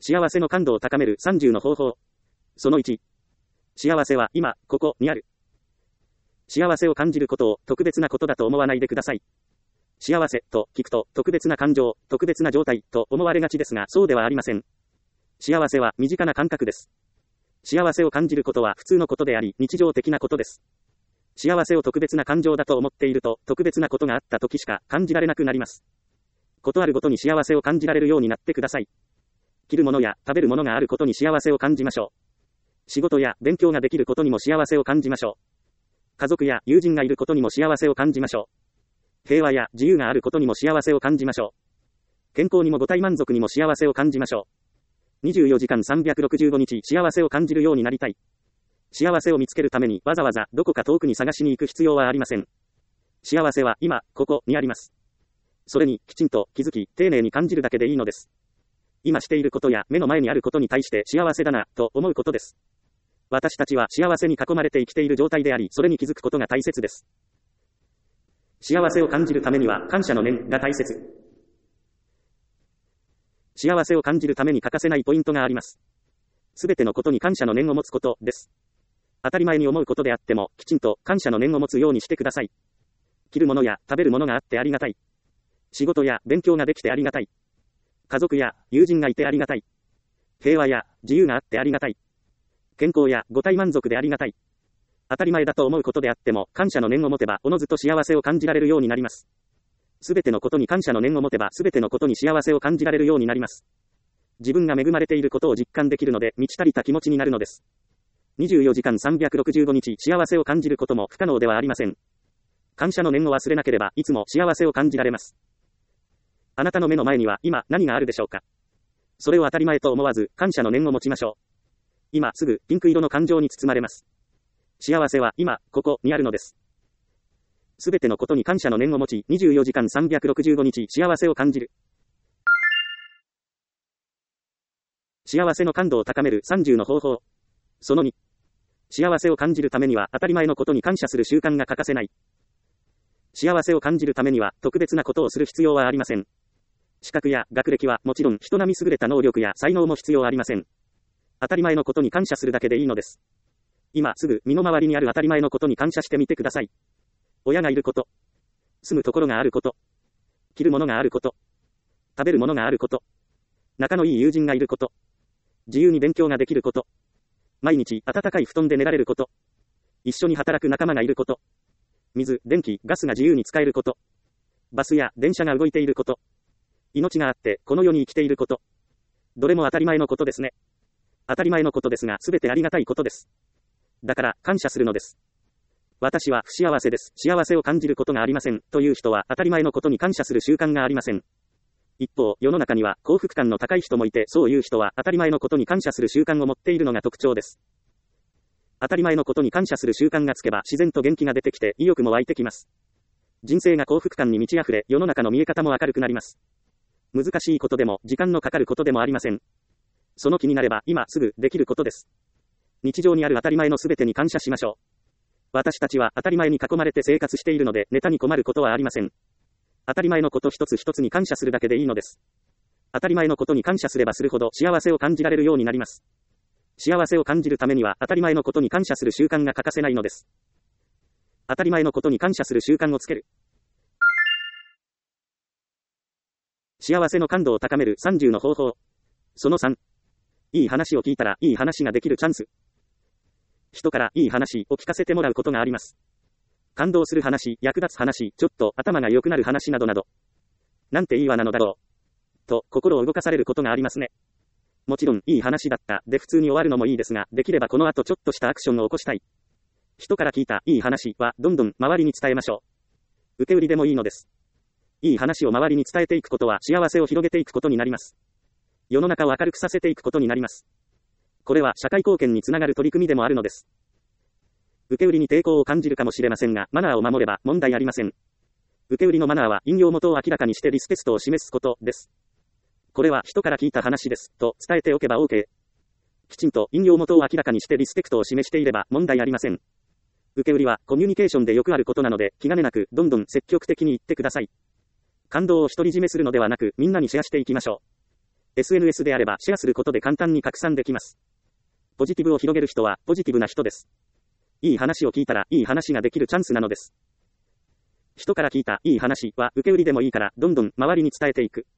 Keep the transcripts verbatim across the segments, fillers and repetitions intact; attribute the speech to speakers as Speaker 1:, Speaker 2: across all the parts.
Speaker 1: 幸せの感度を高めるさんじゅうの方法。そのいち。幸せは今、ここにある。幸せを感じることを特別なことだと思わないでください。幸せと聞くと特別な感情、特別な状態と思われがちですが、そうではありません。幸せは身近な感覚です。幸せを感じることは普通のことであり、日常的なことです。幸せを特別な感情だと思っていると、特別なことがあった時しか感じられなくなります。ことあるごとに幸せを感じられるようになってください。着るものや食べるものがあることに幸せを感じましょう。仕事や勉強ができることにも幸せを感じましょう。家族や友人がいることにも幸せを感じましょう。平和や自由があることにも幸せを感じましょう。健康にも五体満足にも幸せを感じましょう。にじゅうよじかんさんびゃくろくじゅうごにち幸せを感じるようになりたい。幸せを見つけるためにわざわざどこか遠くに探しに行く必要はありません。幸せは今、ここにあります。それにきちんと気づき、丁寧に感じるだけでいいのです。今していることや目の前にあることに対して幸せだな、と思うことです。私たちは幸せに囲まれて生きている状態であり、それに気づくことが大切です。幸せを感じるためには感謝の念が大切。幸せを感じるために欠かせないポイントがあります。すべてのことに感謝の念を持つことです。当たり前に思うことであっても、きちんと感謝の念を持つようにしてください。着るものや食べるものがあってありがたい。仕事や勉強ができてありがたい。家族や友人がいてありがたい。平和や自由があってありがたい。健康や五体満足でありがたい。当たり前だと思うことであっても、感謝の念を持てば、おのずと幸せを感じられるようになります。すべてのことに感謝の念を持てば、すべてのことに幸せを感じられるようになります。自分が恵まれていることを実感できるので、満ち足りた気持ちになるのです。にじゅうよじかんさんびゃくろくじゅうごにち幸せを感じることも不可能ではありません。感謝の念を忘れなければ、いつも幸せを感じられます。あなたの目の前には今何があるでしょうか。それを当たり前と思わず、感謝の念を持ちましょう。今すぐピンク色の感情に包まれます。幸せは今、ここにあるのです。すべてのことに感謝の念を持ち、にじゅうよじかんさんびゃくろくじゅうごにち幸せを感じる。幸せの感度を高めるさんじゅうの方法。そのに。幸せを感じるためには当たり前のことに感謝する習慣が欠かせない。幸せを感じるためには特別なことをする必要はありません。資格や学歴はもちろん人並み優れた能力や才能も必要ありません。当たり前のことに感謝するだけでいいのです。今すぐ身の回りにある当たり前のことに感謝してみてください。親がいること。住むところがあること。着るものがあること。食べるものがあること。仲のいい友人がいること。自由に勉強ができること。毎日暖かい布団で寝られること。一緒に働く仲間がいること。水、電気、ガスが自由に使えること。バスや電車が動いていること。命があってこの世に生きていること。どれも当たり前のことですね。当たり前のことですが、すべてありがたいことです。だから感謝するのです。私は不幸せです。幸せを感じることがありません。という人は当たり前のことに感謝する習慣がありません。一方、世の中には幸福感の高い人もいて、そういう人は当たり前のことに感謝する習慣を持っているのが特徴です。当たり前のことに感謝する習慣がつけば自然と元気が出てきて意欲も湧いてきます。人生が幸福感に満ち溢れ、世の中の見え方も明るくなります。難しいことでも時間のかかることでもありません。その気になれば今すぐできることです。日常にある当たり前のすべてに感謝しましょう。私たちは当たり前に囲まれて生活しているので、ネタに困ることはありません。当たり前のこと一つ一つに感謝するだけでいいのです。当たり前のことに感謝すればするほど幸せを感じられるようになります。幸せを感じるためには当たり前のことに感謝する習慣が欠かせないのです。当たり前のことに感謝する習慣をつける。幸せの感度を高めるさんじゅうの方法。そのさん。いい話を聞いたらいい話ができるチャンス。人からいい話を聞かせてもらうことがあります。感動する話、役立つ話、ちょっと頭が良くなる話などなど。なんていいわなのだろう。と心を動かされることがありますね。もちろんいい話だったで普通に終わるのもいいですが、できればこの後ちょっとしたアクションを起こしたい。人から聞いたいい話はどんどん周りに伝えましょう。受け売りでもいいのです。いい話を周りに伝えていくことは幸せを広げていくことになります。世の中を明るくさせていくことになります。これは社会貢献につながる取り組みでもあるのです。受け売りに抵抗を感じるかもしれませんが、マナーを守れば問題ありません。受け売りのマナーは引用元を明らかにしてリスペクトを示すことです。これは人から聞いた話ですと伝えておけば OK。きちんと引用元を明らかにしてリスペクトを示していれば問題ありません。受け売りはコミュニケーションでよくあることなので、気兼ねなくどんどん積極的に言ってください。感動を独り占めするのではなく、みんなにシェアしていきましょう。 エスエヌエス であればシェアすることで簡単に拡散できます。ポジティブを広げる人はポジティブな人です。いい話を聞いたらいい話ができるチャンスなのです。人から聞いたいい話は受け売りでもいいからどんどん周りに伝えていく。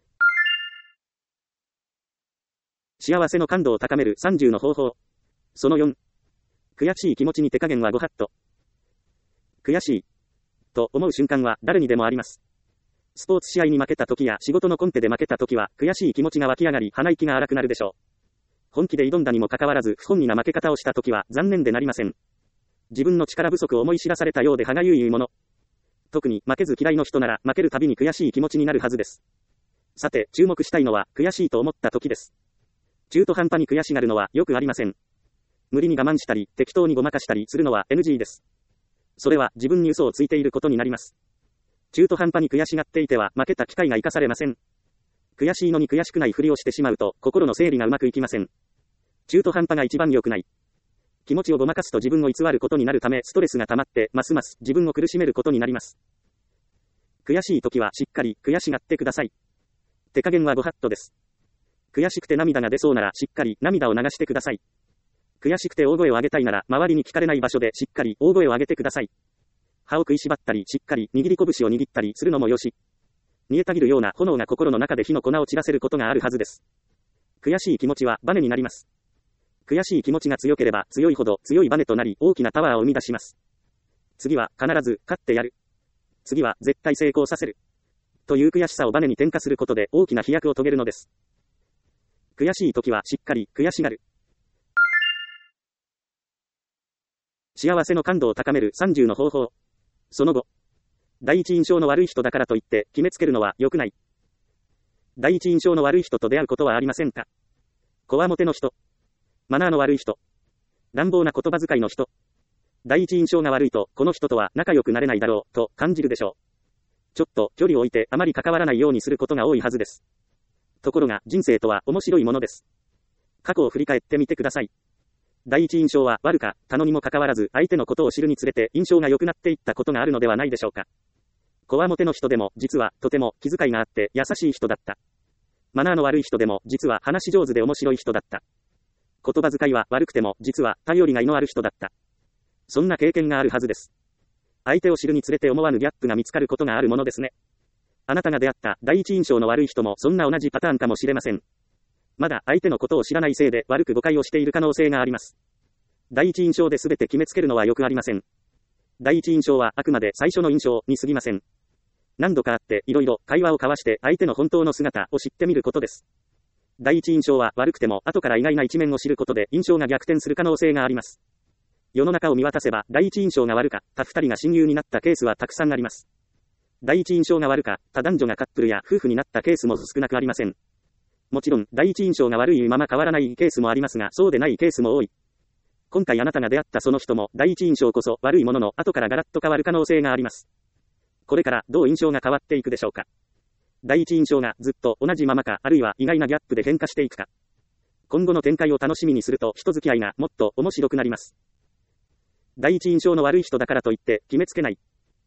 Speaker 1: 幸せの感度を高めるさんじゅうの方法。そのよん。悔しい気持ちに手加減はご法度。悔しいと思う瞬間は誰にでもあります。スポーツ試合に負けた時や仕事のコンペで負けた時は悔しい気持ちが湧き上がり鼻息が荒くなるでしょう。本気で挑んだにもかかわらず不本意な負け方をした時は残念でなりません。自分の力不足を思い知らされたようで歯がゆいもの。特に負けず嫌いの人なら負けるたびに悔しい気持ちになるはずです。さて注目したいのは悔しいと思った時です。中途半端に悔しがるのはよくありません。無理に我慢したり適当にごまかしたりするのは エヌジー です。それは自分に嘘をついていることになります。中途半端に悔しがっていては負けた機会が生かされません。悔しいのに悔しくないふりをしてしまうと心の整理がうまくいきません。中途半端が一番良くない。気持ちをごまかすと自分を偽ることになるためストレスが溜まってますます自分を苦しめることになります。悔しい時はしっかり悔しがってください。手加減はご法度です。悔しくて涙が出そうならしっかり涙を流してください。悔しくて大声を上げたいなら周りに聞かれない場所でしっかり大声を上げてください。歯を食いしばったりしっかり握り拳を握ったりするのもよし。煮えたぎるような炎が心の中で火の粉を散らせることがあるはずです。悔しい気持ちはバネになります。悔しい気持ちが強ければ強いほど強いバネとなり大きなパワーを生み出します。次は必ず勝ってやる。次は絶対成功させる。という悔しさをバネに転化することで大きな飛躍を遂げるのです。悔しい時はしっかり悔しがる。幸せの感度を高めるさんじゅうの方法。その後。第一印象の悪い人だからといって決めつけるのは良くない。第一印象の悪い人と出会うことはありませんか？こわもての人。マナーの悪い人。乱暴な言葉遣いの人。第一印象が悪いとこの人とは仲良くなれないだろうと感じるでしょう。ちょっと距離を置いてあまり関わらないようにすることが多いはずです。ところが人生とは面白いものです。過去を振り返ってみてください。第一印象は悪かったのにもかかわらず相手のことを知るにつれて印象が良くなっていったことがあるのではないでしょうか。こわもての人でも実はとても気遣いがあって優しい人だった。マナーの悪い人でも実は話し上手で面白い人だった。言葉遣いは悪くても実は頼りがいのある人だった。そんな経験があるはずです。相手を知るにつれて思わぬギャップが見つかることがあるものですね。あなたが出会った第一印象の悪い人もそんな同じパターンかもしれません。まだ相手のことを知らないせいで悪く誤解をしている可能性があります。第一印象で全て決めつけるのはよくありません。第一印象はあくまで最初の印象に過ぎません。何度か会っていろいろ会話を交わして相手の本当の姿を知ってみることです。第一印象は悪くても後から意外な一面を知ることで印象が逆転する可能性があります。世の中を見渡せば第一印象が悪かった二人が親友になったケースはたくさんあります。第一印象が悪かった男女がカップルや夫婦になったケースも少なくありません。もちろん第一印象が悪いまま変わらないケースもありますがそうでないケースも多い。今回あなたが出会ったその人も第一印象こそ悪いものの後からガラッと変わる可能性があります。これからどう印象が変わっていくでしょうか。第一印象がずっと同じままかあるいは意外なギャップで変化していくか。今後の展開を楽しみにすると人付き合いがもっと面白くなります。第一印象の悪い人だからといって決めつけない。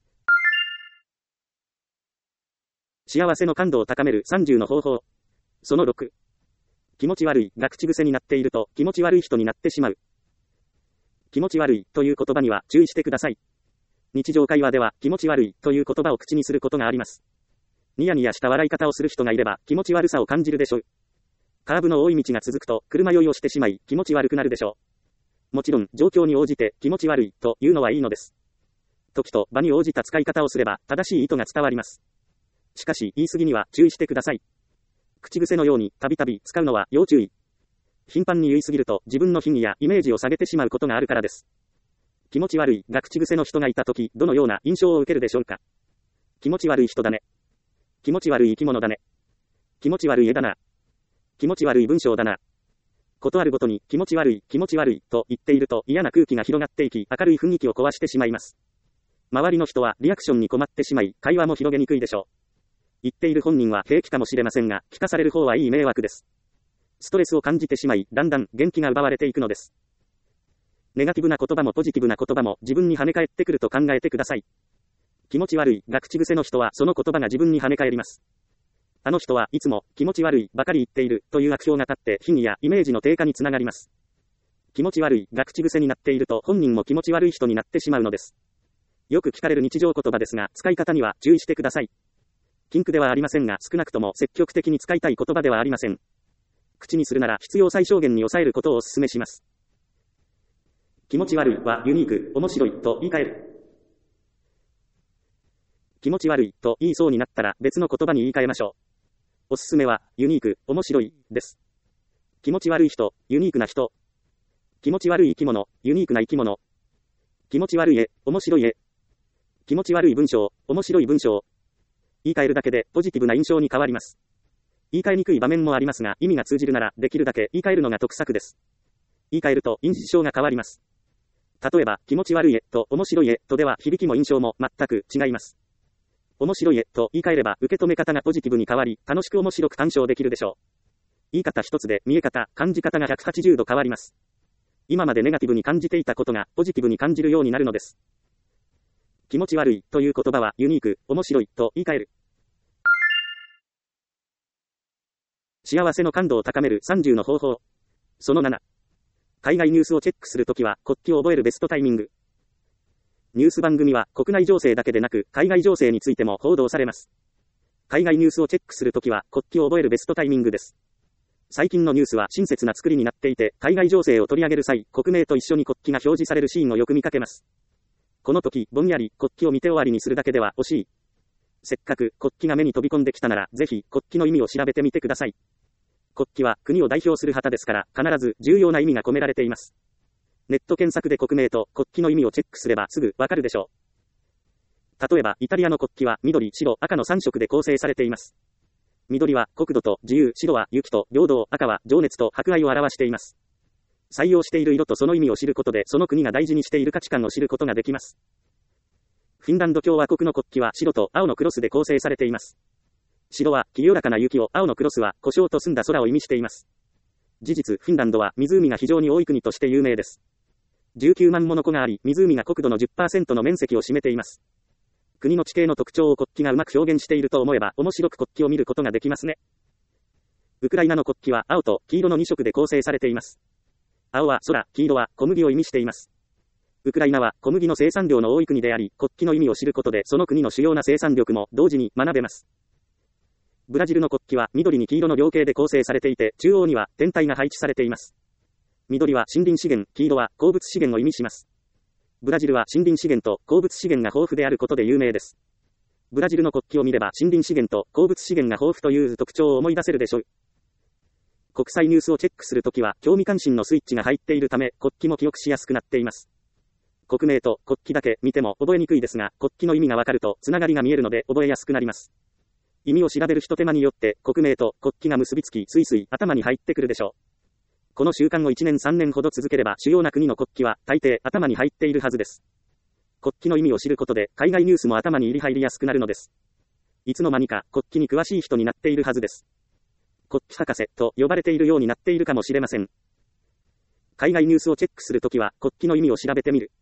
Speaker 1: 幸せの感度を高めるさんじゅうの方法。そのろく。気持ち悪いが口癖になっていると気持ち悪い人になってしまう。気持ち悪いという言葉には注意してください。日常会話では気持ち悪いという言葉を口にすることがあります。ニヤニヤした笑い方をする人がいれば気持ち悪さを感じるでしょう。カーブの多い道が続くと車酔いをしてしまい気持ち悪くなるでしょう。もちろん状況に応じて気持ち悪いというのはいいのです。時と場に応じた使い方をすれば正しい意図が伝わります。しかし言い過ぎには注意してください。口癖のようにたびたび使うのは要注意。頻繁に言い過ぎると自分の品位やイメージを下げてしまうことがあるからです。気持ち悪いが口癖の人がいたときどのような印象を受けるでしょうか。気持ち悪い人だね。気持ち悪い生き物だね。気持ち悪い絵だな。気持ち悪い文章だな。ことあるごとに気持ち悪い気持ち悪いと言っていると嫌な空気が広がっていき明るい雰囲気を壊してしまいます。周りの人はリアクションに困ってしまい会話も広げにくいでしょう。言っている本人は平気かもしれませんが聞かされる方はいい迷惑です。ストレスを感じてしまいだんだん元気が奪われていくのです。ネガティブな言葉もポジティブな言葉も自分に跳ね返ってくると考えてください。気持ち悪いが口癖の人はその言葉が自分に跳ね返ります。 あの人はいつも気持ち悪いばかり言っているという悪評が立って品位やイメージの低下につながります。気持ち悪いが口癖になっていると本人も気持ち悪い人になってしまうのです。よく聞かれる日常言葉ですが、使い方には注意してください。禁句ではありませんが、少なくとも積極的に使いたい言葉ではありません。口にするなら必要最小限に抑えることをお勧めします。気持ち悪いはユニーク、面白いと言い換える。気持ち悪いと言いそうになったら別の言葉に言い換えましょう。おすすめはユニーク、面白いです。気持ち悪い人、ユニークな人。気持ち悪い生き物、ユニークな生き物。気持ち悪い絵、面白い絵。気持ち悪い文章、面白い文章。言い換えるだけでポジティブな印象に変わります。言い換えにくい場面もありますが、意味が通じるならできるだけ言い換えるのが得策です。言い換えると印象が変わります。例えば、気持ち悪い絵と面白い絵とでは響きも印象も全く違います。面白い絵と言い換えれば受け止め方がポジティブに変わり、楽しく面白く鑑賞できるでしょう。言い方一つで見え方、感じ方がひゃくはちじゅうど変わります。今までネガティブに感じていたことがポジティブに感じるようになるのです。気持ち悪いという言葉はユニーク、面白いと言い換える。幸せの感度を高めるさんじゅうの方法。そのなな。海外ニュースをチェックするときは国旗を覚えるベストタイミング。ニュース番組は国内情勢だけでなく海外情勢についても報道されます。海外ニュースをチェックするときは国旗を覚えるベストタイミングです。最近のニュースは親切な作りになっていて、海外情勢を取り上げる際、国名と一緒に国旗が表示されるシーンをよく見かけます。この時、ぼんやり国旗を見て終わりにするだけでは惜しい。せっかく国旗が目に飛び込んできたなら、ぜひ国旗の意味を調べてみてください。国旗は国を代表する旗ですから、必ず重要な意味が込められています。ネット検索で国名と国旗の意味をチェックすればすぐわかるでしょう。例えば、イタリアの国旗は緑、白、赤のさんしょくで構成されています。緑は国土と自由、白は雪と平等、赤は情熱と博愛を表しています。採用している色とその意味を知ることで、その国が大事にしている価値観を知ることができます。フィンランド共和国の国旗は白と青のクロスで構成されています。白は清らかな雪を、青のクロスは故障と澄んだ空を意味しています。事実、フィンランドは湖が非常に多い国として有名です。じゅうきゅうまんもの湖があり、湖が国土の じゅっパーセント の面積を占めています。国の地形の特徴を国旗がうまく表現していると思えば、面白く国旗を見ることができますね。ウクライナの国旗は青と黄色のにしょくで構成されています。青は空、黄色は小麦を意味しています。ウクライナは小麦の生産量の多い国であり、国旗の意味を知ることでその国の主要な生産力も同時に学べます。ブラジルの国旗は緑に黄色の両形で構成されていて、中央には天体が配置されています。緑は森林資源、黄色は鉱物資源を意味します。ブラジルは森林資源と鉱物資源が豊富であることで有名です。ブラジルの国旗を見れば森林資源と鉱物資源が豊富という特徴を思い出せるでしょう。国際ニュースをチェックするときは興味関心のスイッチが入っているため国旗も記憶しやすくなっています。国名と国旗だけ見ても覚えにくいですが、国旗の意味がわかるとつながりが見えるので覚えやすくなります。意味を調べるひと手間によって国名と国旗が結びつきスイスイ頭に入ってくるでしょう。この習慣をいちねんさんねんほど続ければ主要な国の国旗は大抵頭に入っているはずです。国旗の意味を知ることで海外ニュースも頭に入り入りやすくなるのです。いつの間にか国旗に詳しい人になっているはずです。国旗博士と呼ばれているようになっているかもしれません。海外ニュースをチェックするときは国旗の意味を調べてみる。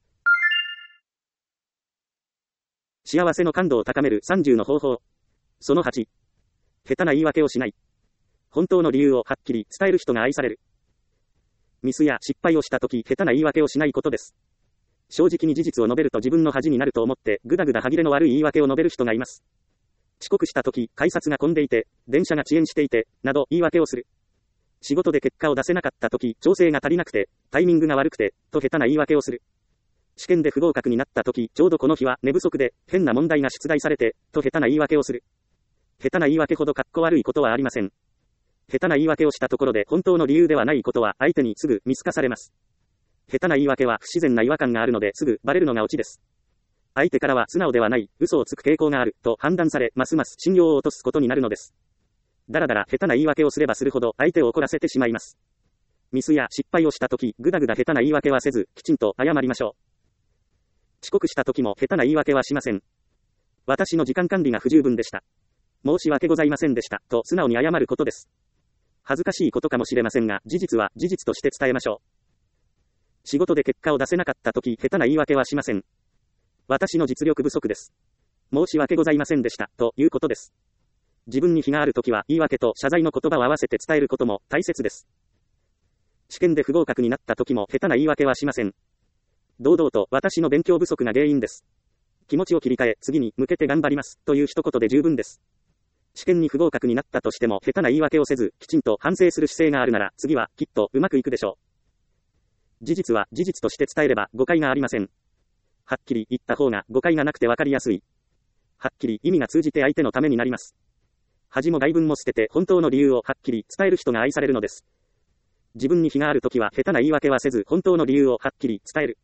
Speaker 1: 幸せの感度を高めるさんじゅうの方法。そのはち。下手な言い訳をしない。本当の理由をはっきり伝える人が愛される。ミスや失敗をしたとき下手な言い訳をしないことです。正直に事実を述べると自分の恥になると思ってぐだぐだ歯切れの悪い言い訳を述べる人がいます。遅刻したとき、改札が混んでいて、電車が遅延していて、など言い訳をする。仕事で結果を出せなかったとき、調整が足りなくて、タイミングが悪くて、と下手な言い訳をする。試験で不合格になったとき、ちょうどこの日は寝不足で、変な問題が出題されて、と下手な言い訳をする。下手な言い訳ほどかっこ悪いことはありません。下手な言い訳をしたところで本当の理由ではないことは相手にすぐ見透かされます。下手な言い訳は不自然な違和感があるのですぐバレるのがオチです。相手からは素直ではない、嘘をつく傾向があると判断され、ますます信用を落とすことになるのです。だらだら下手な言い訳をすればするほど相手を怒らせてしまいます。ミスや失敗をしたとき、ぐだぐだ下手な言い訳はせず、きちんと謝りましょう。遅刻したときも下手な言い訳はしません。私の時間管理が不十分でした。申し訳ございませんでした、と素直に謝ることです。恥ずかしいことかもしれませんが、事実は事実として伝えましょう。仕事で結果を出せなかったとき、下手な言い訳はしません。私の実力不足です。申し訳ございませんでした、ということです。 自分に非があるときは言い訳と謝罪の言葉を合わせて伝えることも大切です。試験で不合格になったときも下手な言い訳はしません。堂々と私の勉強不足が原因です。気持ちを切り替え、次に向けて頑張ります。という一言で十分です。試験に不合格になったとしても下手な言い訳をせず、きちんと反省する姿勢があるなら、次はきっとうまくいくでしょう。事実は事実として伝えれば誤解がありません。はっきり言った方が誤解がなくてわかりやすい。はっきり意味が通じて相手のためになります。恥も外文も捨てて本当の理由をはっきり伝える人が愛されるのです。自分に非があるときは下手な言い訳はせず本当の理由をはっきり伝える。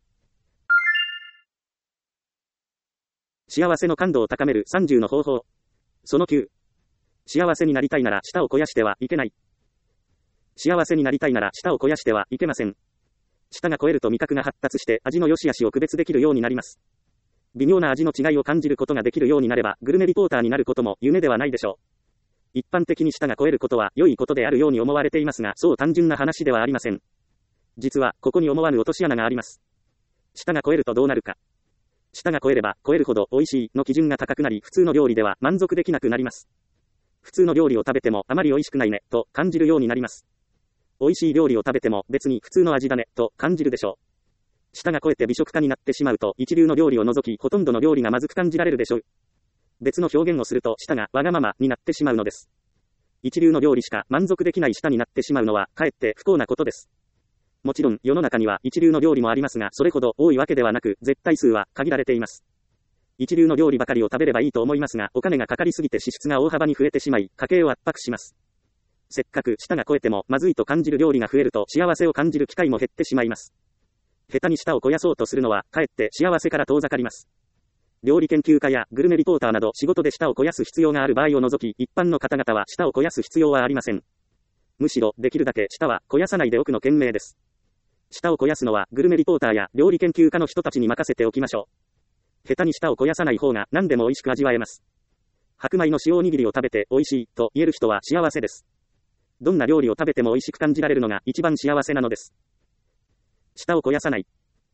Speaker 1: 幸せの感度を高めるさんじゅうの方法。そのきゅう。幸せになりたいなら舌を肥やしてはいけない。幸せになりたいなら舌を肥やしてはいけません。舌が肥えると味覚が発達して味の良し悪しを区別できるようになります。微妙な味の違いを感じることができるようになればグルメリポーターになることも夢ではないでしょう。一般的に舌が肥えることは良いことであるように思われていますが、そう単純な話ではありません。実はここに思わぬ落とし穴があります。舌が肥えるとどうなるか。舌が肥えれば肥えるほど美味しいの基準が高くなり、普通の料理では満足できなくなります。普通の料理を食べてもあまり美味しくないねと感じるようになります。美味しい料理を食べても別に普通の味だねと感じるでしょう。舌が肥えて美食家になってしまうと一流の料理を除きほとんどの料理がまずく感じられるでしょう。別の表現をすると舌がわがままになってしまうのです。一流の料理しか満足できない舌になってしまうのはかえって不幸なことです。もちろん世の中には一流の料理もありますが、それほど多いわけではなく絶対数は限られています。一流の料理ばかりを食べればいいと思いますが、お金がかかりすぎて支出が大幅に増えてしまい家計を圧迫します。せっかく舌が肥えてもまずいと感じる料理が増えると幸せを感じる機会も減ってしまいます。下手に舌を肥やそうとするのはかえって幸せから遠ざかります。料理研究家やグルメリポーターなど仕事で舌を肥やす必要がある場合を除き、一般の方々は舌を肥やす必要はありません。むしろできるだけ舌は肥やさないでおくの賢明です。舌を肥やすのはグルメリポーターや料理研究家の人たちに任せておきましょう。下手に舌を肥やさない方が何でも美味しく味わえます。白米の塩おにぎりを食べて美味しいと言える人は幸せです。どんな料理を食べても美味しく感じられるのが一番幸せなのです。舌を肥やさない。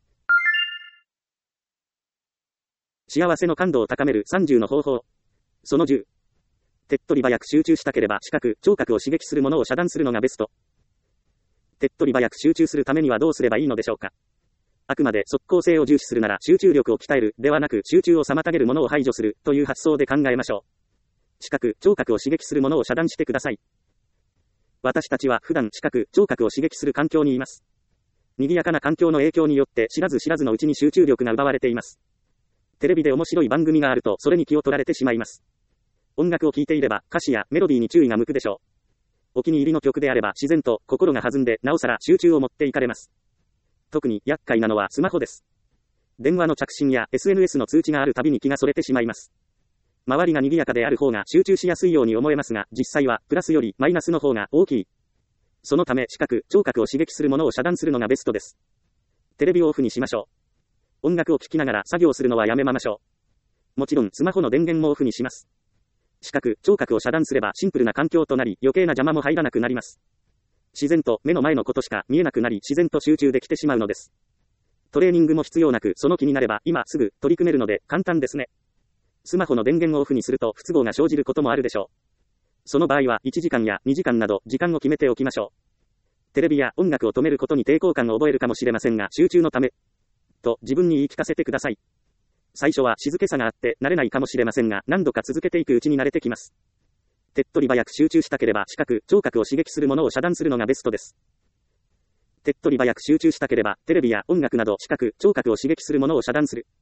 Speaker 1: 幸せの感度を高めるさんじゅうの方法。そのじゅう。手っ取り早く集中したければ視覚、聴覚を刺激するものを遮断するのがベスト。手っ取り早く集中するためにはどうすればいいのでしょうか。あくまで即効性を重視するなら集中力を鍛えるではなく、集中を妨げるものを排除するという発想で考えましょう。視覚、聴覚を刺激するものを遮断してください。私たちは普段視覚、聴覚を刺激する環境にいます。賑やかな環境の影響によって知らず知らずのうちに集中力が奪われています。テレビで面白い番組があるとそれに気を取られてしまいます。音楽を聴いていれば歌詞やメロディーに注意が向くでしょう。お気に入りの曲であれば自然と心が弾んでなおさら集中を持っていかれます。特に厄介なのはスマホです。電話の着信や エスエヌエス の通知があるたびに気がそれてしまいます。周りが賑やかである方が集中しやすいように思えますが、実際はプラスよりマイナスの方が大きい。そのため視覚、聴覚を刺激するものを遮断するのがベストです。テレビをオフにしましょう。音楽を聴きながら作業するのはやめましょう。もちろんスマホの電源もオフにします。視覚、聴覚を遮断すればシンプルな環境となり、余計な邪魔も入らなくなります。自然と目の前のことしか見えなくなり、自然と集中できてしまうのです。トレーニングも必要なく、その気になれば今すぐ取り組めるので簡単ですね。スマホの電源をオフにすると不都合が生じることもあるでしょう。その場合はいちじかんやにじかんなど時間を決めておきましょう。テレビや音楽を止めることに抵抗感を覚えるかもしれませんが、集中のためと自分に言い聞かせてください。最初は静けさがあって慣れないかもしれませんが、何度か続けていくうちに慣れてきます。手っ取り早く集中したければ視覚、聴覚を刺激するものを遮断するのがベストです。手っ取り早く集中したければテレビや音楽など視覚、聴覚を刺激するものを遮断する。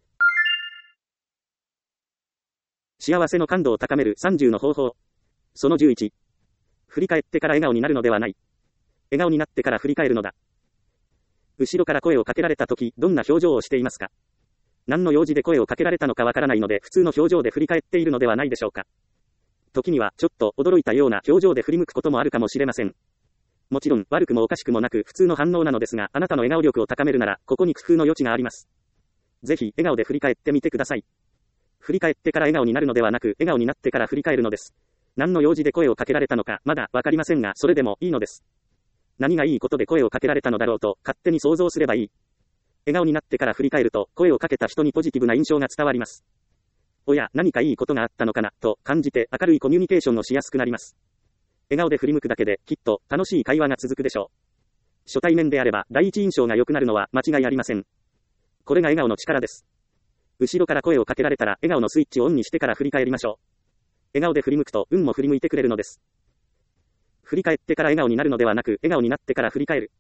Speaker 1: 幸せの感度を高めるさんじゅうの方法。そのじゅういち。振り返ってから笑顔になるのではない。笑顔になってから振り返るのだ。後ろから声をかけられたとき、どんな表情をしていますか？何の用事で声をかけられたのかわからないので、普通の表情で振り返っているのではないでしょうか。時には、ちょっと驚いたような表情で振り向くこともあるかもしれません。もちろん、悪くもおかしくもなく、普通の反応なのですが、あなたの笑顔力を高めるなら、ここに工夫の余地があります。ぜひ、笑顔で振り返ってみてください。振り返ってから笑顔になるのではなく、笑顔になってから振り返るのです。何の用事で声をかけられたのか、まだわかりませんが、それでもいいのです。何がいいことで声をかけられたのだろうと、勝手に想像すればいい。笑顔になってから振り返ると、声をかけた人にポジティブな印象が伝わります。 おや、何かいいことがあったのかな、と感じて明るいコミュニケーションをしやすくなります。笑顔で振り向くだけで、きっと楽しい会話が続くでしょう。初対面であれば、第一印象が良くなるのは間違いありません。これが笑顔の力です。後ろから声をかけられたら、笑顔のスイッチをオンにしてから振り返りましょう。笑顔で振り向くと、運も振り向いてくれるのです。振り返ってから笑顔になるのではなく、笑顔になってから振り返る。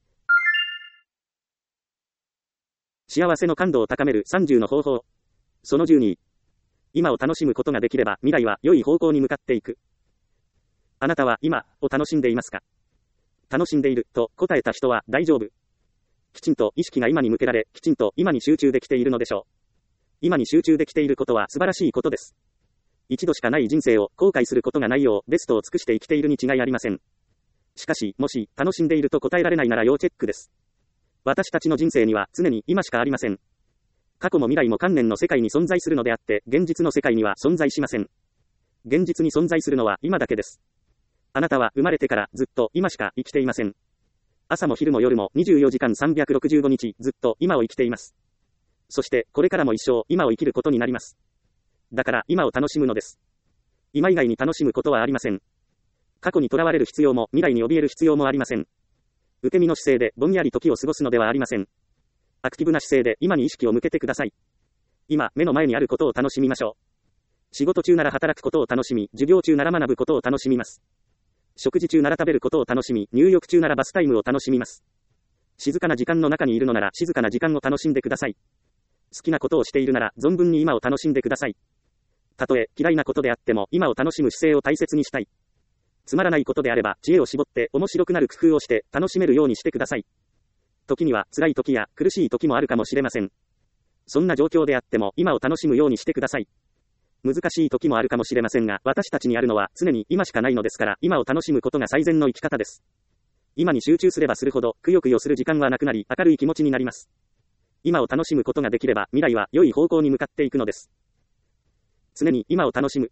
Speaker 1: 幸せの感度を高めるさんじゅうの方法。そのじゅうに。今を楽しむことができれば、未来は良い方向に向かっていく。あなたは今を楽しんでいますか？楽しんでいると答えた人は大丈夫。きちんと意識が今に向けられ、きちんと今に集中できているのでしょう。今に集中できていることは素晴らしいことです。一度しかない人生を後悔することがないようベストを尽くして生きているに違いありません。しかし、もし楽しんでいると答えられないなら要チェックです。私たちの人生には常に今しかありません。過去も未来も観念の世界に存在するのであって、現実の世界には存在しません。現実に存在するのは今だけです。あなたは生まれてからずっと今しか生きていません。朝も昼も夜もにじゅうよじかんさんびゃくろくじゅうごにちずっと今を生きています。そしてこれからも一生今を生きることになります。だから今を楽しむのです。今以外に楽しむことはありません。過去にとらわれる必要も未来に怯える必要もありません。受け身の姿勢でぼんやり時を過ごすのではありません。アクティブな姿勢で今に意識を向けてください。今、目の前にあることを楽しみましょう。仕事中なら働くことを楽しみ、授業中なら学ぶことを楽しみます。食事中なら食べることを楽しみ、入浴中ならバスタイムを楽しみます。静かな時間の中にいるのなら静かな時間を楽しんでください。好きなことをしているなら存分に今を楽しんでください。たとえ嫌いなことであっても今を楽しむ姿勢を大切にしたい。つまらないことであれば知恵を絞って面白くなる工夫をして楽しめるようにしてください。時には辛い時や苦しい時もあるかもしれません。そんな状況であっても今を楽しむようにしてください。難しい時もあるかもしれませんが、私たちにあるのは常に今しかないのですから、今を楽しむことが最善の生き方です。今に集中すればするほど、くよくよする時間はなくなり、明るい気持ちになります。今を楽しむことができれば、未来は良い方向に向かっていくのです。常に今を楽しむ。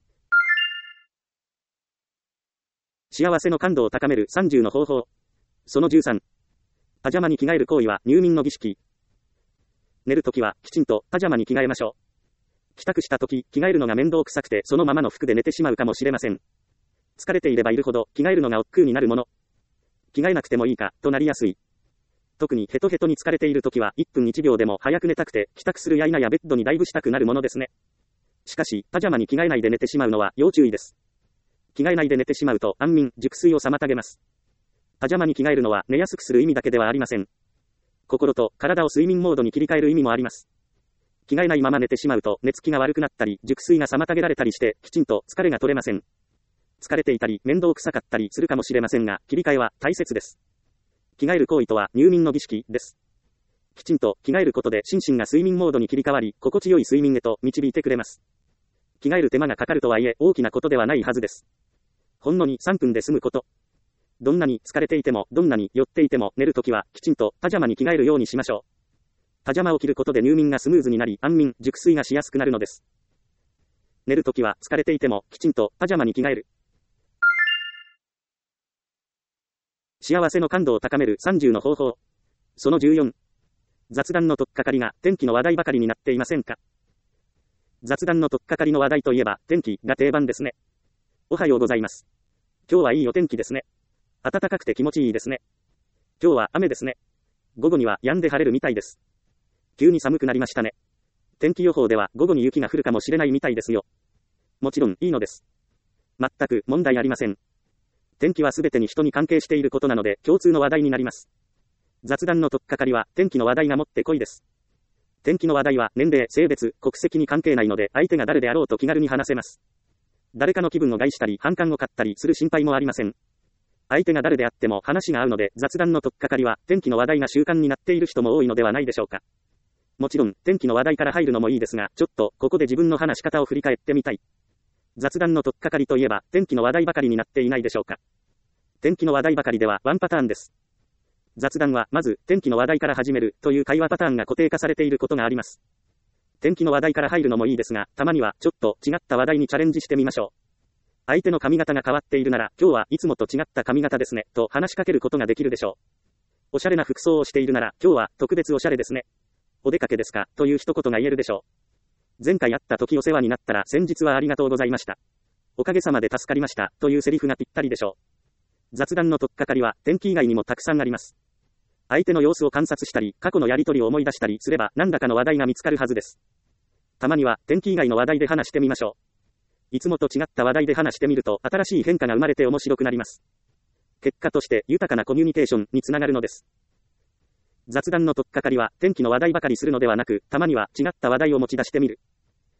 Speaker 1: 幸せの感度を高めるさんじゅうの方法。そのじゅうさん。パジャマに着替える行為は入眠の儀式。寝るときはきちんとパジャマに着替えましょう。帰宅したとき、着替えるのが面倒くさくてそのままの服で寝てしまうかもしれません。疲れていればいるほど着替えるのが億劫になるもの。着替えなくてもいいか、となりやすい。特にヘトヘトに疲れているときはいっぷんいちびょうでも早く寝たくて帰宅するや否やベッドにダイブしたくなるものですね。しかし、パジャマに着替えないで寝てしまうのは要注意です。着替えないで寝てしまうと安眠、熟睡を妨げます。パジャマに着替えるのは寝やすくする意味だけではありません。心と体を睡眠モードに切り替える意味もあります。着替えないまま寝てしまうと寝つきが悪くなったり、熟睡が妨げられたりして、きちんと疲れが取れません。疲れていたり、面倒くさかったりするかもしれませんが、切り替えは大切です。着替える行為とは入眠の儀式です。きちんと着替えることで心身が睡眠モードに切り替わり、心地よい睡眠へと導いてくれます。着替える手間がかかるとはいえ、大きなことではないはずです。ほんのにさんぷんで済むこと。どんなに疲れていても、どんなに酔っていても、寝るときはきちんとパジャマに着替えるようにしましょう。パジャマを着ることで入眠がスムーズになり、安眠、熟睡がしやすくなるのです。寝るときは疲れていても、きちんとパジャマに着替える。幸せの感度を高めるさんじゅうの方法。そのじゅうよん。雑談の取っかかりが天気の話題ばかりになっていませんか？雑談の取っかかりの話題といえば天気が定番ですね。おはようございます。今日はいいお天気ですね。暖かくて気持ちいいですね。今日は雨ですね。午後には止んで晴れるみたいです。急に寒くなりましたね。天気予報では午後に雪が降るかもしれないみたいですよ。もちろんいいのです。全く問題ありません。天気はすべてに人に関係していることなので共通の話題になります。雑談の取っかかりは天気の話題がもってこいです。天気の話題は年齢、性別、国籍に関係ないので相手が誰であろうと気軽に話せます。誰かの気分を害したり反感を買ったりする心配もありません。相手が誰であっても話が合うので雑談の取っかかりは天気の話題が習慣になっている人も多いのではないでしょうか。もちろん天気の話題から入るのもいいですが、ちょっとここで自分の話し方を振り返ってみたい。雑談の取っかかりといえば天気の話題ばかりになっていないでしょうか。天気の話題ばかりではワンパターンです。雑談はまず天気の話題から始めるという会話パターンが固定化されていることがあります。天気の話題から入るのもいいですが、たまにはちょっと違った話題にチャレンジしてみましょう。相手の髪型が変わっているなら、今日はいつもと違った髪型ですね、と話しかけることができるでしょう。おしゃれな服装をしているなら、今日は特別おしゃれですね。お出かけですか、という一言が言えるでしょう。 前回会った時お世話になったら先日はありがとうございました。おかげさまで助かりました、というセリフがぴったりでしょう。雑談の取っかかりは天気以外にもたくさんあります。相手の様子を観察したり、過去のやりとりを思い出したりすれば何らかの話題が見つかるはずです。たまには天気以外の話題で話してみましょう。いつもと違った話題で話してみると新しい変化が生まれて面白くなります。結果として豊かなコミュニケーションにつながるのです。雑談の取っかかりは天気の話題ばかりするのではなく、たまには違った話題を持ち出してみる。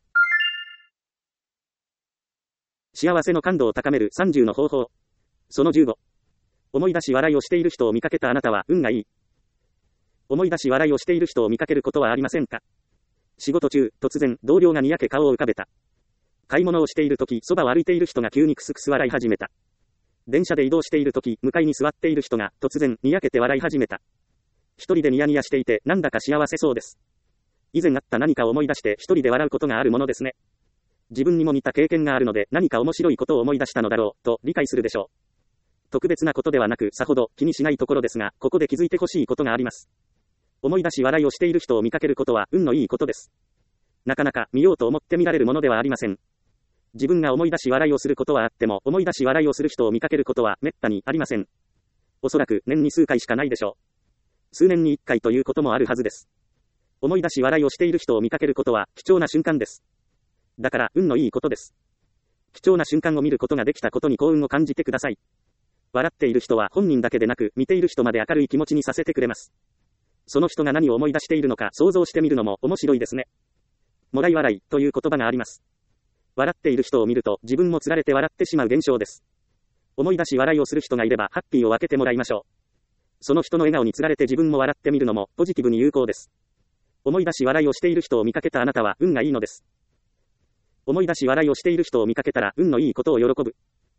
Speaker 1: 幸せの感度を高めるさんじゅうの方法。そのじゅうご。思い出し笑いをしている人を見かけたあなたは運がいい。思い出し笑いをしている人を見かけることはありませんか？仕事中、突然、同僚がにやけ顔を浮かべた。買い物をしているとき、そばを歩いている人が急にクスクス笑い始めた。電車で移動しているとき、向かいに座っている人が突然、にやけて笑い始めた。一人でニヤニヤしていて、なんだか幸せそうです。以前あった何かを思い出して一人で笑うことがあるものですね。自分にも似た経験があるので何か面白いことを思い出したのだろう、と理解するでしょう。特別なことではなくさほど気にしないところですが、ここで気づいてほしいことがあります。思い出し笑いをしている人を見かけることは運のいいことです。なかなか見ようと思って見られるものではありません。自分が思い出し笑いをすることはあっても、思い出し笑いをする人を見かけることは滅多にありません。おそらく年に数回しかないでしょう。数年に一回ということもあるはずです。思い出し笑いをしている人を見かけることは貴重な瞬間です。だから運のいいことです。貴重な瞬間を見ることができたことに幸運を感じてください。笑っている人は本人だけでなく、見ている人まで明るい気持ちにさせてくれます。その人が何を思い出しているのか想像してみるのも面白いですね。もらい笑いという言葉があります。笑っている人を見ると自分もつられて笑ってしまう現象です。思い出し笑いをする人がいればハッピーを分けてもらいましょう。その人の笑顔につられて自分も笑ってみるのもポジティブに有効です。思い出し笑いをしている人を見かけたあなたは運がいいのです。思い出し笑いをしている人を見かけたら運のいいことを喜ぶ。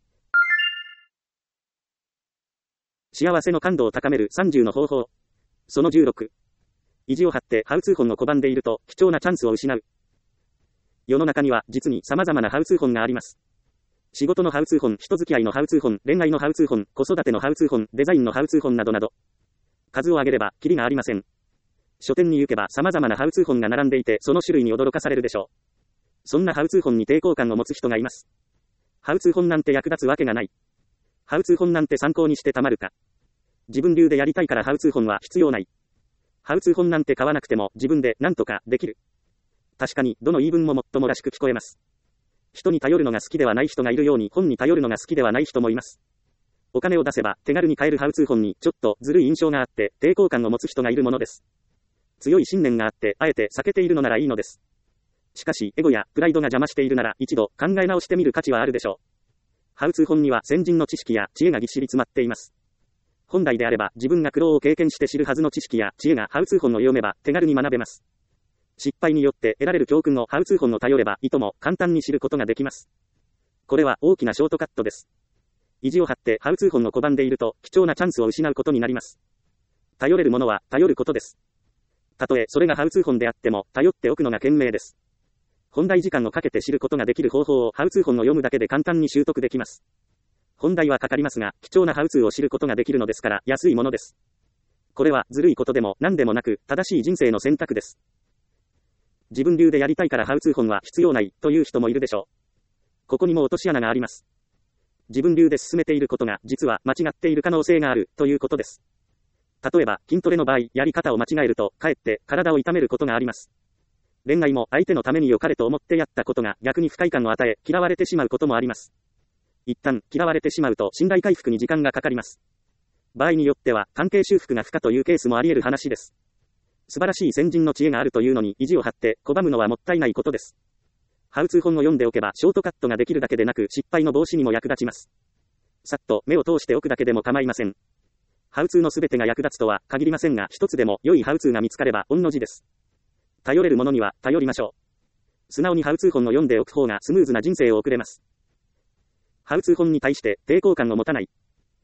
Speaker 1: 幸せの感度を高めるさんじゅうの方法。そのじゅうろく。意地を張ってハウツー本を拒んでいると貴重なチャンスを失う。世の中には実に様々なハウツー本があります。仕事のハウツー本、人付き合いのハウツー本、恋愛のハウツー本、子育てのハウツー本、デザインのハウツー本などなど。数を挙げればキリがありません。書店に行けば様々なハウツー本が並んでいて、その種類に驚かされるでしょう。そんなハウツー本に抵抗感を持つ人がいます。ハウツー本なんて役立つわけがない。ハウツー本なんて参考にしてたまるか。自分流でやりたいからハウツー本は必要ない。ハウツー本なんて買わなくても自分で何とかできる。確かにどの言い分ももっともらしく聞こえます。人に頼るのが好きではない人がいるように本に頼るのが好きではない人もいます。お金を出せば手軽に買えるハウツー本にちょっとずるい印象があって抵抗感を持つ人がいるものです。強い信念があってあえて避けているのならいいのです。しかしエゴやプライドが邪魔しているなら一度考え直してみる価値はあるでしょう。ハウツー本には先人の知識や知恵がぎっしり詰まっています。本来であれば自分が苦労を経験して知るはずの知識や知恵がハウツー本を読めば手軽に学べます。失敗によって得られる教訓をハウツー本を頼ればいとも簡単に知ることができます。これは大きなショートカットです。意地を張ってハウツー本を拒んでいると貴重なチャンスを失うことになります。頼れるものは頼ることです。たとえそれがハウツー本であっても頼っておくのが賢明です。本題時間をかけて知ることができる方法をハウツー本を読むだけで簡単に習得できます。本題はかかりますが、貴重なハウツーを知ることができるのですから安いものです。これはずるいことでも何でもなく正しい人生の選択です。自分流でやりたいからハウツー本は必要ないという人もいるでしょう。ここにも落とし穴があります。自分流で進めていることが実は間違っている可能性があるということです。例えば筋トレの場合、やり方を間違えるとかえって体を痛めることがあります。恋愛も相手のために良かれと思ってやったことが逆に不快感を与え嫌われてしまうこともあります。一旦嫌われてしまうと信頼回復に時間がかかります。場合によっては関係修復が不可というケースもあり得る話です。素晴らしい先人の知恵があるというのに意地を張って拒むのはもったいないことです。ハウツー本を読んでおけばショートカットができるだけでなく失敗の防止にも役立ちます。さっと目を通しておくだけでも構いません。ハウツーのすべてが役立つとは限りませんが、一つでも良いハウツーが見つかれば御の字です。頼れるものには頼りましょう。素直にハウツー本を読んでおく方がスムーズな人生を送れます。ハウツー本に対して抵抗感を持たない。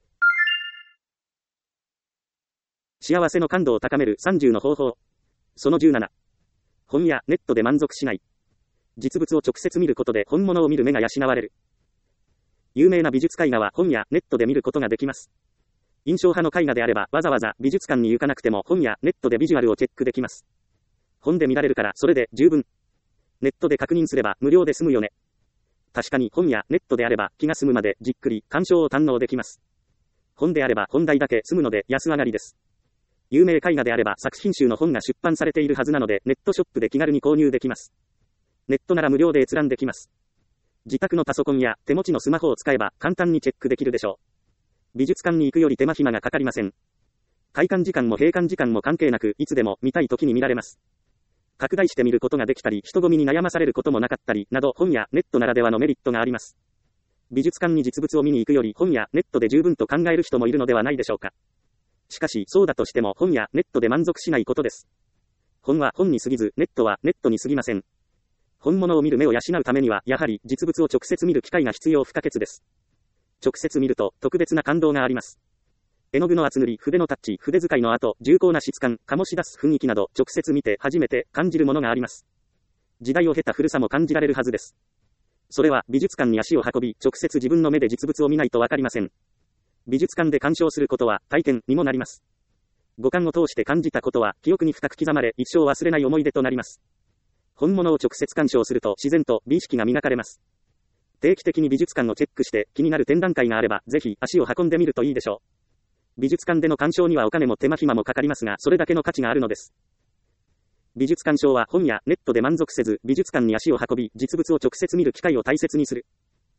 Speaker 1: 幸せの感度を高めるさんじゅうの方法。そのじゅうなな。本やネットで満足しない。実物を直接見ることで本物を見る目が養われる。有名な美術絵画は本やネットで見ることができます。印象派の絵画であればわざわざ美術館に行かなくても本やネットでビジュアルをチェックできます。本で見られるからそれで十分。 ネットで確認すれば無料で済むよね。確かに本やネットであれば気が済むまでじっくり鑑賞を堪能できます。本であれば本題だけ済むので安上がりです。有名絵画であれば作品集の本が出版されているはずなのでネットショップで気軽に購入できます。ネットなら無料で閲覧できます。自宅のパソコンや手持ちのスマホを使えば簡単にチェックできるでしょう。美術館に行くより手間暇がかかりません。開館時間も閉館時間も関係なくいつでも見たい時に見られます。拡大して見ることができたり人混みに悩まされることもなかったりなど本やネットならではのメリットがあります。美術館に実物を見に行くより本やネットで十分と考える人もいるのではないでしょうか。しかしそうだとしても本やネットで満足しないことです。本は本に過ぎずネットはネットに過ぎません。本物を見る目を養うためにはやはり実物を直接見る機会が必要不可欠です。直接見ると特別な感動があります。絵の具の厚塗り、筆のタッチ、筆使いの後、重厚な質感、醸し出す雰囲気など直接見て初めて感じるものがあります。時代を経た古さも感じられるはずです。それは美術館に足を運び直接自分の目で実物を見ないとわかりません。美術館で鑑賞することは体験にもなります。五感を通して感じたことは記憶に深く刻まれ一生忘れない思い出となります。本物を直接鑑賞すると自然と美意識が磨かれます。定期的に美術館をチェックして気になる展覧会があればぜひ足を運んでみるといいでしょう。美術館での鑑賞にはお金も手間暇もかかりますがそれだけの価値があるのです。美術鑑賞は本やネットで満足せず美術館に足を運び実物を直接見る機会を大切にする。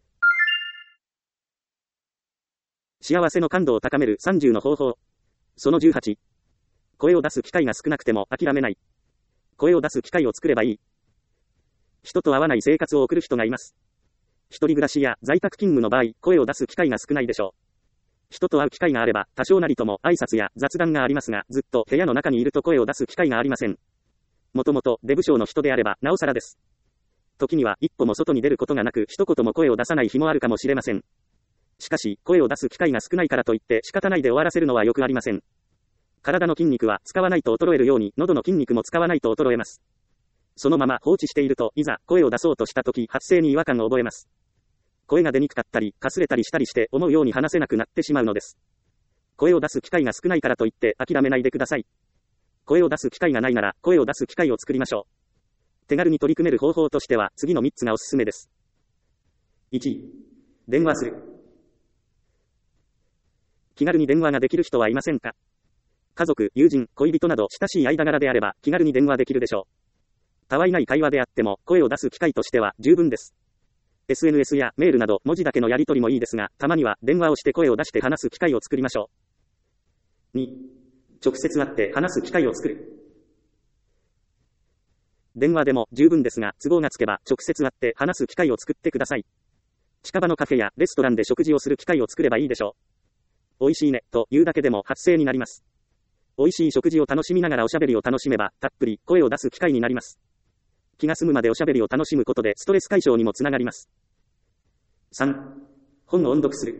Speaker 1: 幸せの感度を高めるさんじゅうの方法。そのじゅうはち。声を出す機会が少なくても諦めない。声を出す機会を作ればいい。人と会わない生活を送る人がいます。一人暮らしや在宅勤務の場合、声を出す機会が少ないでしょう。人と会う機会があれば、多少なりとも挨拶や雑談がありますが、ずっと部屋の中にいると声を出す機会がありません。もともと出不精の人であれば、なおさらです。時には一歩も外に出ることがなく、一言も声を出さない日もあるかもしれません。しかし、声を出す機会が少ないからといって仕方ないで終わらせるのはよくありません。体の筋肉は使わないと衰えるように、喉の筋肉も使わないと衰えます。そのまま放置していると、いざ声を出そうとした時、発声に違和感を覚えます。声が出にくかったり、かすれたりしたりして思うように話せなくなってしまうのです。声を出す機会が少ないからといって諦めないでください。声を出す機会がないなら、声を出す機会を作りましょう。手軽に取り組める方法としては、次のみっつがおすすめです。いち. 電話する。気軽に電話ができる人はいませんか？家族、友人、恋人など親しい間柄であれば気軽に電話できるでしょう。たわいない会話であっても声を出す機会としては十分です。エスエヌエス やメールなど文字だけのやり取りもいいですが、たまには電話をして声を出して話す機会を作りましょう。に. 直接会って話す機会を作る。電話でも十分ですが、都合がつけば直接会って話す機会を作ってください。近場のカフェやレストランで食事をする機会を作ればいいでしょう。美味しいねと言うだけでも発声になります。美味しい食事を楽しみながらおしゃべりを楽しめば、たっぷり声を出す機会になります。気が済むまでおしゃべりを楽しむことでストレス解消にもつながります。さん. 本を音読する。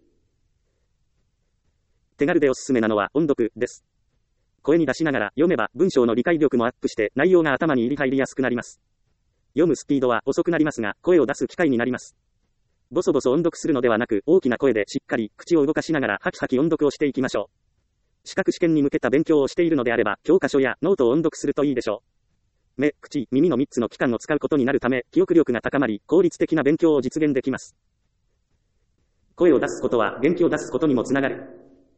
Speaker 1: 手軽でおすすめなのは音読です。声に出しながら読めば文章の理解力もアップして内容が頭に入り入りやすくなります。読むスピードは遅くなりますが、声を出す機会になります。ボソボソ音読するのではなく、大きな声でしっかり口を動かしながらハキハキ音読をしていきましょう。資格試験に向けた勉強をしているのであれば、教科書やノートを音読するといいでしょう。目、口、耳のみっつの器官を使うことになるため、記憶力が高まり、効率的な勉強を実現できます。声を出すことは元気を出すことにもつながる。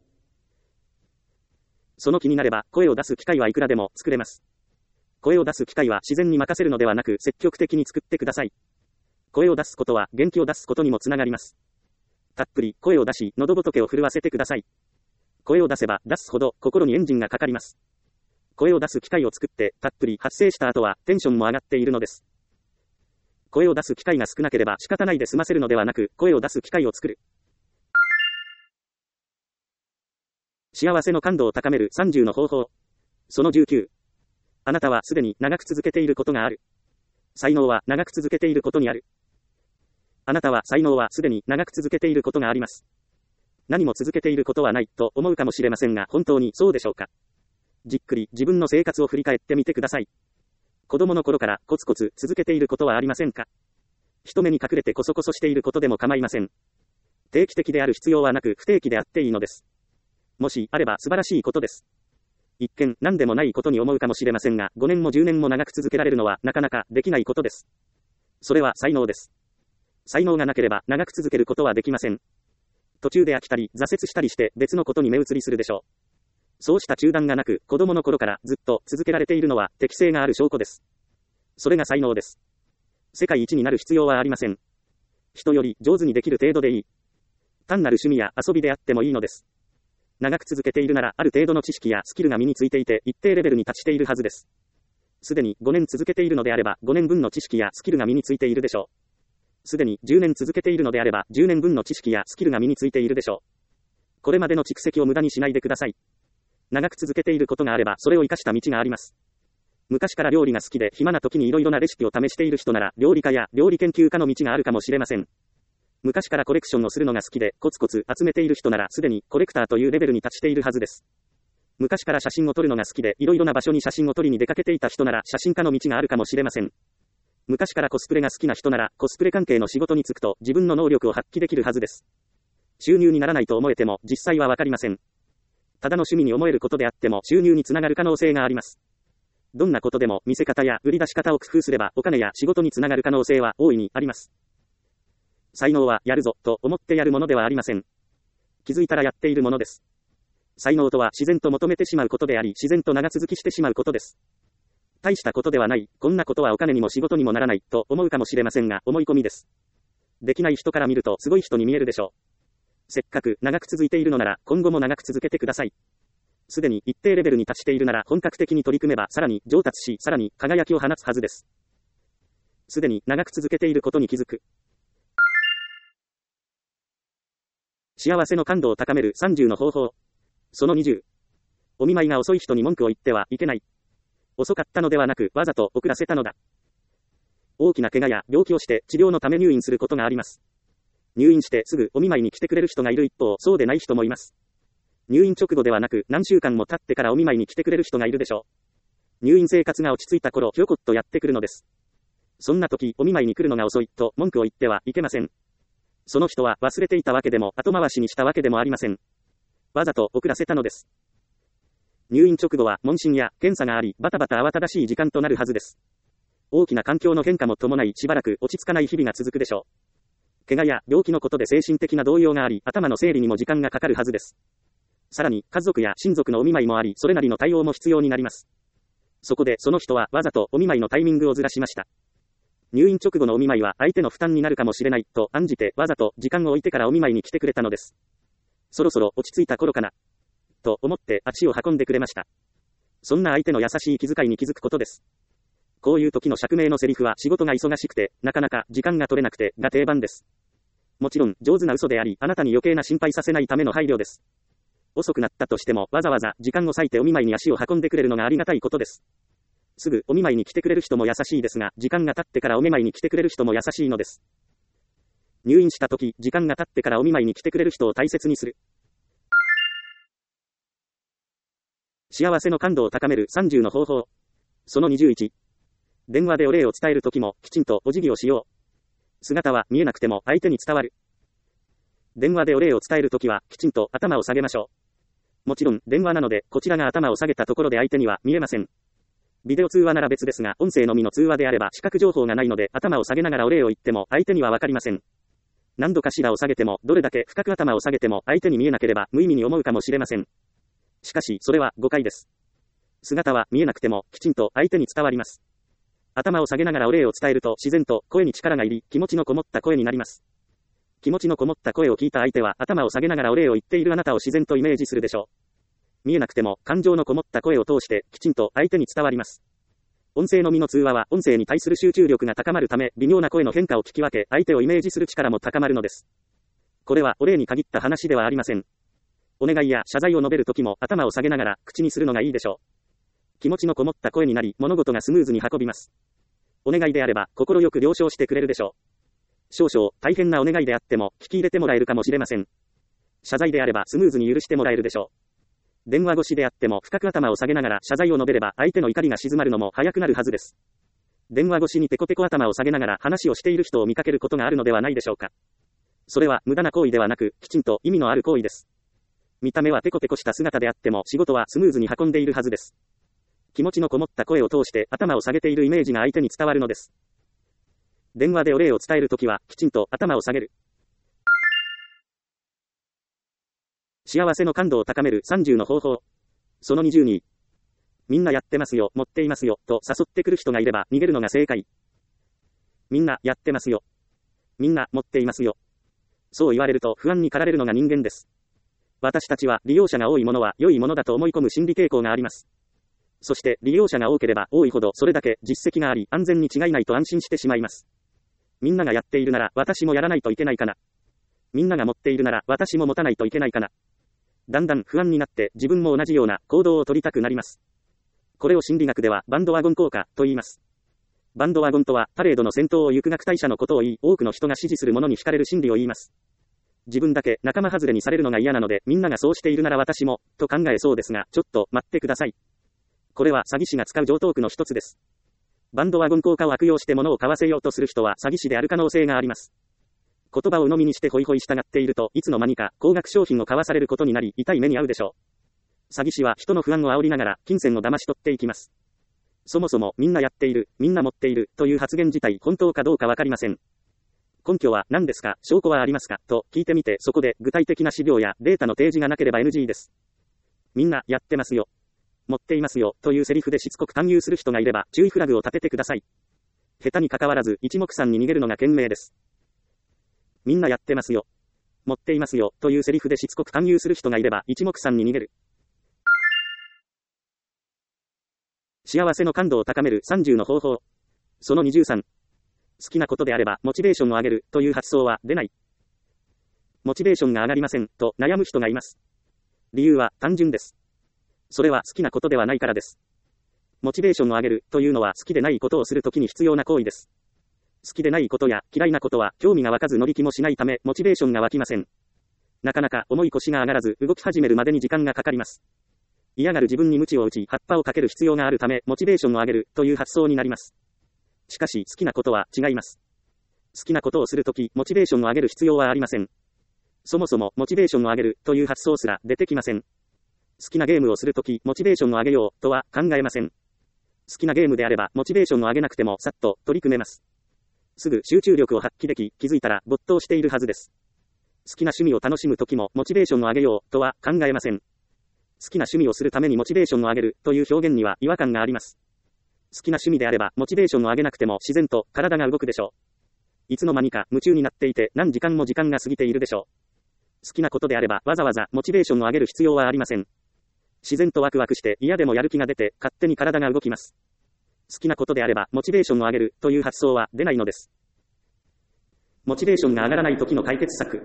Speaker 1: その気になれば、声を出す機会はいくらでも作れます。声を出す機会は自然に任せるのではなく、積極的に作ってください。声を出すことは元気を出すことにもつながります。たっぷり声を出し、喉仏を震わせてください。声を出せば出すほど心にエンジンがかかります。声を出す機会を作ってたっぷり発声した後はテンションも上がっているのです。声を出す機会が少なければ仕方ないで済ませるのではなく、声を出す機会を作る。幸せの感度を高めるさんじゅうの方法。そのじゅうきゅう。あなたはすでに長く続けていることがある。才能は長く続けていることにある。あなたは才能はすでに長く続けていることがあります。何も続けていることはないと思うかもしれませんが、本当にそうでしょうか。じっくり自分の生活を振り返ってみてください。子供の頃からコツコツ続けていることはありませんか？人目に隠れてコソコソしていることでも構いません。定期的である必要はなく不定期であっていいのです。もしあれば素晴らしいことです。 一見、何でもないことに思うかもしれませんが、ごねんもじゅうねんも長く続けられるのは、なかなかできないことです。それは才能です。才能がなければ、長く続けることはできません。途中で飽きたり、挫折したりして、別のことに目移りするでしょう。そうした中断がなく、子供の頃からずっと続けられているのは、適性がある証拠です。それが才能です。世界一になる必要はありません。人より上手にできる程度でいい。単なる趣味や遊びであってもいいのです。長く続けているなら、ある程度の知識やスキルが身についていて、一定レベルに達しているはずです。すでにごねん続けているのであれば、ごねんぶんの知識やスキルが身についているでしょう。すでにじゅうねん続けているのであれば、じゅうねんぶんの知識やスキルが身についているでしょう。これまでの蓄積を無駄にしないでください。長く続けていることがあれば、それを活かした道があります。昔から料理が好きで、暇な時にいろいろなレシピを試している人なら、料理家や料理研究家の道があるかもしれません。昔からコレクションをするのが好きで、コツコツ集めている人なら、すでにコレクターというレベルに達しているはずです。昔から写真を撮るのが好きで、いろいろな場所に写真を撮りに出かけていた人なら、写真家の道があるかもしれません。昔からコスプレが好きな人なら、コスプレ関係の仕事に就くと、自分の能力を発揮できるはずです。収入にならないと思えても、実際はわかりません。ただの趣味に思えることであっても、収入につながる可能性があります。どんなことでも、見せ方や売り出し方を工夫すれば、お金や仕事につながる可能性は大いにあります。才能は、やるぞ、と思ってやるものではありません。気づいたらやっているものです。才能とは自然と求めてしまうことであり、自然と長続きしてしまうことです。大したことではない、こんなことはお金にも仕事にもならない、と思うかもしれませんが、思い込みです。できない人から見ると、すごい人に見えるでしょう。せっかく長く続いているのなら、今後も長く続けてください。すでに一定レベルに達しているなら、本格的に取り組めば、さらに上達し、さらに輝きを放つはずです。すでに長く続けていることに気づく。幸せの感度を高めるさんじゅうの方法。そのにじゅう。お見舞いが遅い人に文句を言ってはいけない。遅かったのではなく、わざと遅らせたのだ。大きな怪我や病気をして治療のため入院することがあります。入院してすぐお見舞いに来てくれる人がいる一方、そうでない人もいます。入院直後ではなく、何週間も経ってからお見舞いに来てくれる人がいるでしょう。入院生活が落ち着いた頃、ひょこっとやってくるのです。そんな時、お見舞いに来るのが遅い、と文句を言ってはいけません。その人は忘れていたわけでも、後回しにしたわけでもありません。わざと遅らせたのです。入院直後は問診や検査があり、バタバタ慌ただしい時間となるはずです。大きな環境の変化も伴い、しばらく落ち着かない日々が続くでしょう。怪我や病気のことで精神的な動揺があり、頭の整理にも時間がかかるはずです。さらに、家族や親族のお見舞いもあり、それなりの対応も必要になります。そこで、その人はわざとお見舞いのタイミングをずらしました。入院直後のお見舞いは相手の負担になるかもしれない、と案じてわざと時間を置いてからお見舞いに来てくれたのです。そろそろ落ち着いた頃かな。と思って足を運んでくれました。そんな相手の優しい気遣いに気づくことです。こういう時の釈明のセリフは仕事が忙しくて、なかなか時間が取れなくて、が定番です。もちろん、上手な嘘であり、あなたに余計な心配させないための配慮です。遅くなったとしても、わざわざ時間を割いてお見舞いに足を運んでくれるのがありがたいことです。すぐお見舞いに来てくれる人も優しいですが、時間が経ってからお見舞いに来てくれる人も優しいのです。入院した時、時間が経ってからお見舞いに来てくれる人を大切にする。幸せの感度を高めるさんじゅうの方法。そのにじゅういち。電話でお礼を伝える時も、きちんとお辞儀をしよう。姿は見えなくても相手に伝わる。電話でお礼を伝える時は、きちんと頭を下げましょう。もちろん、電話なので、こちらが頭を下げたところで相手には見えません。ビデオ通話なら別ですが、音声のみの通話であれば視覚情報がないので、頭を下げながらお礼を言っても相手にはわかりません。何度かしらを下げても、どれだけ深く頭を下げても相手に見えなければ無意味に思うかもしれません。しかし、それは誤解です。姿は見えなくても、きちんと相手に伝わります。頭を下げながらお礼を伝えると、自然と声に力が入り、気持ちのこもった声になります。気持ちのこもった声を聞いた相手は、頭を下げながらお礼を言っているあなたを自然とイメージするでしょう。見えなくても、感情のこもった声を通して、きちんと相手に伝わります。音声のみの通話は、音声に対する集中力が高まるため、微妙な声の変化を聞き分け、相手をイメージする力も高まるのです。これは、お礼に限った話ではありません。お願いや謝罪を述べるときも、頭を下げながら、口にするのがいいでしょう。気持ちのこもった声になり、物事がスムーズに運びます。お願いであれば、心よく了承してくれるでしょう。少々、大変なお願いであっても、聞き入れてもらえるかもしれません。謝罪であれば、スムーズに許してもらえるでしょう。電話越しであっても、深く頭を下げながら謝罪を述べれば、相手の怒りが静まるのも早くなるはずです。電話越しにテコテコ頭を下げながら話をしている人を見かけることがあるのではないでしょうか。それは無駄な行為ではなく、きちんと意味のある行為です。 見た目はテコテコした姿であっても仕事はスムーズに運んでいるはずです。気持ちのこもった声を通して頭を下げているイメージが相手に伝わるのです。電話でお礼を伝えるときはきちんと頭を下げる。幸せの感度を高めるさんじゅうの方法。そのにじゅうに。みんなやってますよ、持っていますよ、と誘ってくる人がいれば逃げるのが正解。みんなやってますよ。みんな持っていますよ。そう言われると不安に駆られるのが人間です。私たちは利用者が多いものは良いものだと思い込む心理傾向があります。そして利用者が多ければ多いほどそれだけ実績があり安全に違いないと安心してしまいます。みんながやっているなら私もやらないといけないかな。みんなが持っているなら私も持たないといけないかな。だんだん不安になって自分も同じような行動を取りたくなります。これを心理学ではバンドワゴン効果と言います。バンドワゴンとはパレードの先頭を行く楽隊者のことを言い、多くの人が支持するものに惹かれる心理を言います。自分だけ仲間外れにされるのが嫌なのでみんながそうしているなら私も、と考えそうですが、ちょっと待ってください。これは詐欺師が使う常套句の一つです。バンドワゴン効果を悪用して物を買わせようとする人は詐欺師である可能性があります。言葉を鵜呑みにしてホイホイ従っているといつの間にか高額商品を買わされることになり痛い目に遭うでしょう。詐欺師は人の不安を煽りながら金銭を騙し取っていきます。そもそもみんなやっている、みんな持っているという発言自体本当かどうかわかりません。根拠は何ですか、証拠はありますかと聞いてみてそこで具体的な資料やデータの提示がなければ エヌジー です。みんなやってますよ。持っていますよというセリフでしつこく勧誘する人がいれば注意フラグを立ててください。下手に関わらず一目散に逃げるのが賢明です。みんなやってますよ。持っていますよというセリフでしつこく勧誘する人がいれば一目散に逃げる。幸せの感度を高めるさんじゅうの方法。そのにじゅうさん。好きなことであればモチベーションを上げるという発想は出ない。モチベーションが上がりませんと悩む人がいます。理由は単純です。それは好きなことではないからです。モチベーションを上げるというのは好きでないことをするときに必要な行為です。好きでないことや嫌いなことは興味が湧かず乗り気もしないためモチベーションが湧きません。なかなか重い腰が上がらず動き始めるまでに時間がかかります。嫌がる自分に鞭を打ち葉っぱをかける必要があるためモチベーションを上げるという発想になります。しかし好きなことは違います。好きなことをするときモチベーションを上げる必要はありません。そもそもモチベーションを上げるという発想すら出てきません。好きなゲームをするときモチベーションを上げようとは考えません。好きなゲームであればモチベーションを上げなくてもさっと取り組めます。すぐ集中力を発揮でき気づいたら没頭しているはずです。好きな趣味を楽しむときもモチベーションを上げようとは考えません。好きな趣味をするためにモチベーションを上げるという表現には違和感があります。好きな趣味であればモチベーションを上げなくても自然と体が動くでしょう。いつの間にか夢中になっていて何時間も時間が過ぎているでしょう。好きなことであればわざわざモチベーションを上げる必要はありません。自然とワクワクして嫌でもやる気が出て勝手に体が動きます。好きなことであればモチベーションを上げるという発想は出ないのです。モチベーションが上がらない時の解決策。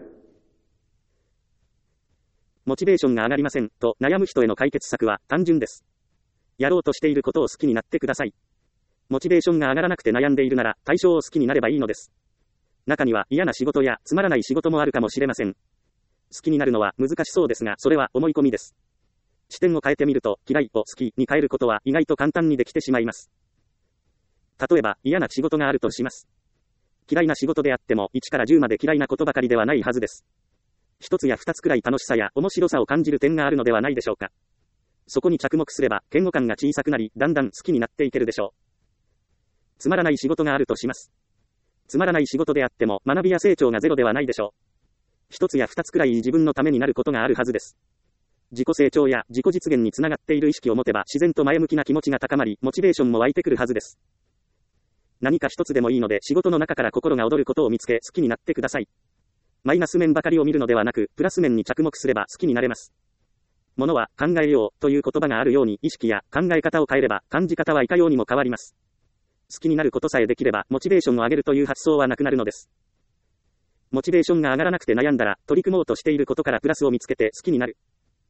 Speaker 1: モチベーションが上がりませんと悩む人への解決策は単純です。やろうとしていることを好きになってください。モチベーションが上がらなくて悩んでいるなら対象を好きになればいいのです。中には嫌な仕事やつまらない仕事もあるかもしれません。好きになるのは難しそうですがそれは思い込みです。視点を変えてみると嫌いを好きに変えることは意外と簡単にできてしまいます。例えば嫌な仕事があるとします。嫌いな仕事であってもいちからじゅうまで嫌いなことばかりではないはずです。一つや二つくらい楽しさや面白さを感じる点があるのではないでしょうか。そこに着目すれば嫌悪感が小さくなりだんだん好きになっていけるでしょう。つまらない仕事があるとします。つまらない仕事であっても学びや成長がゼロではないでしょう。一つや二つくらい自分のためになることがあるはずです。自己成長や自己実現につながっている意識を持てば自然と前向きな気持ちが高まりモチベーションも湧いてくるはずです。何か一つでもいいので仕事の中から心が躍ることを見つけ好きになってください。マイナス面ばかりを見るのではなくプラス面に着目すれば好きになれます。ものは考えようという言葉があるように意識や考え方を変えれば感じ方はいかようにも変わります。好きになることさえできればモチベーションを上げるという発想はなくなるのです。モチベーションが上がらなくて悩んだら取り組もうとしていることからプラスを見つけて好きになる。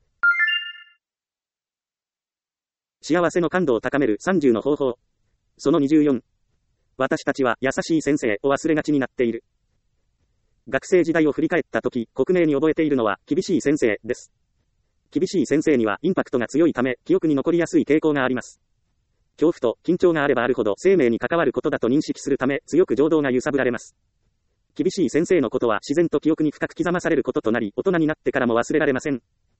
Speaker 1: 幸せの感度を高めるさんじゅうの方法。そのにじゅうよん。私たちは優しい先生を忘れがちになっている。学生時代を振り返ったとき、克明に覚えているのは厳しい先生です。厳しい先生にはインパクトが強いため、記憶に残りやすい傾向があります。恐怖と緊張があればあるほど生命に関わることだと認識するため、強く情動が揺さぶられます。厳しい先生のことは自然と記憶に深く刻まされることとなり、大人になってからも忘れられません。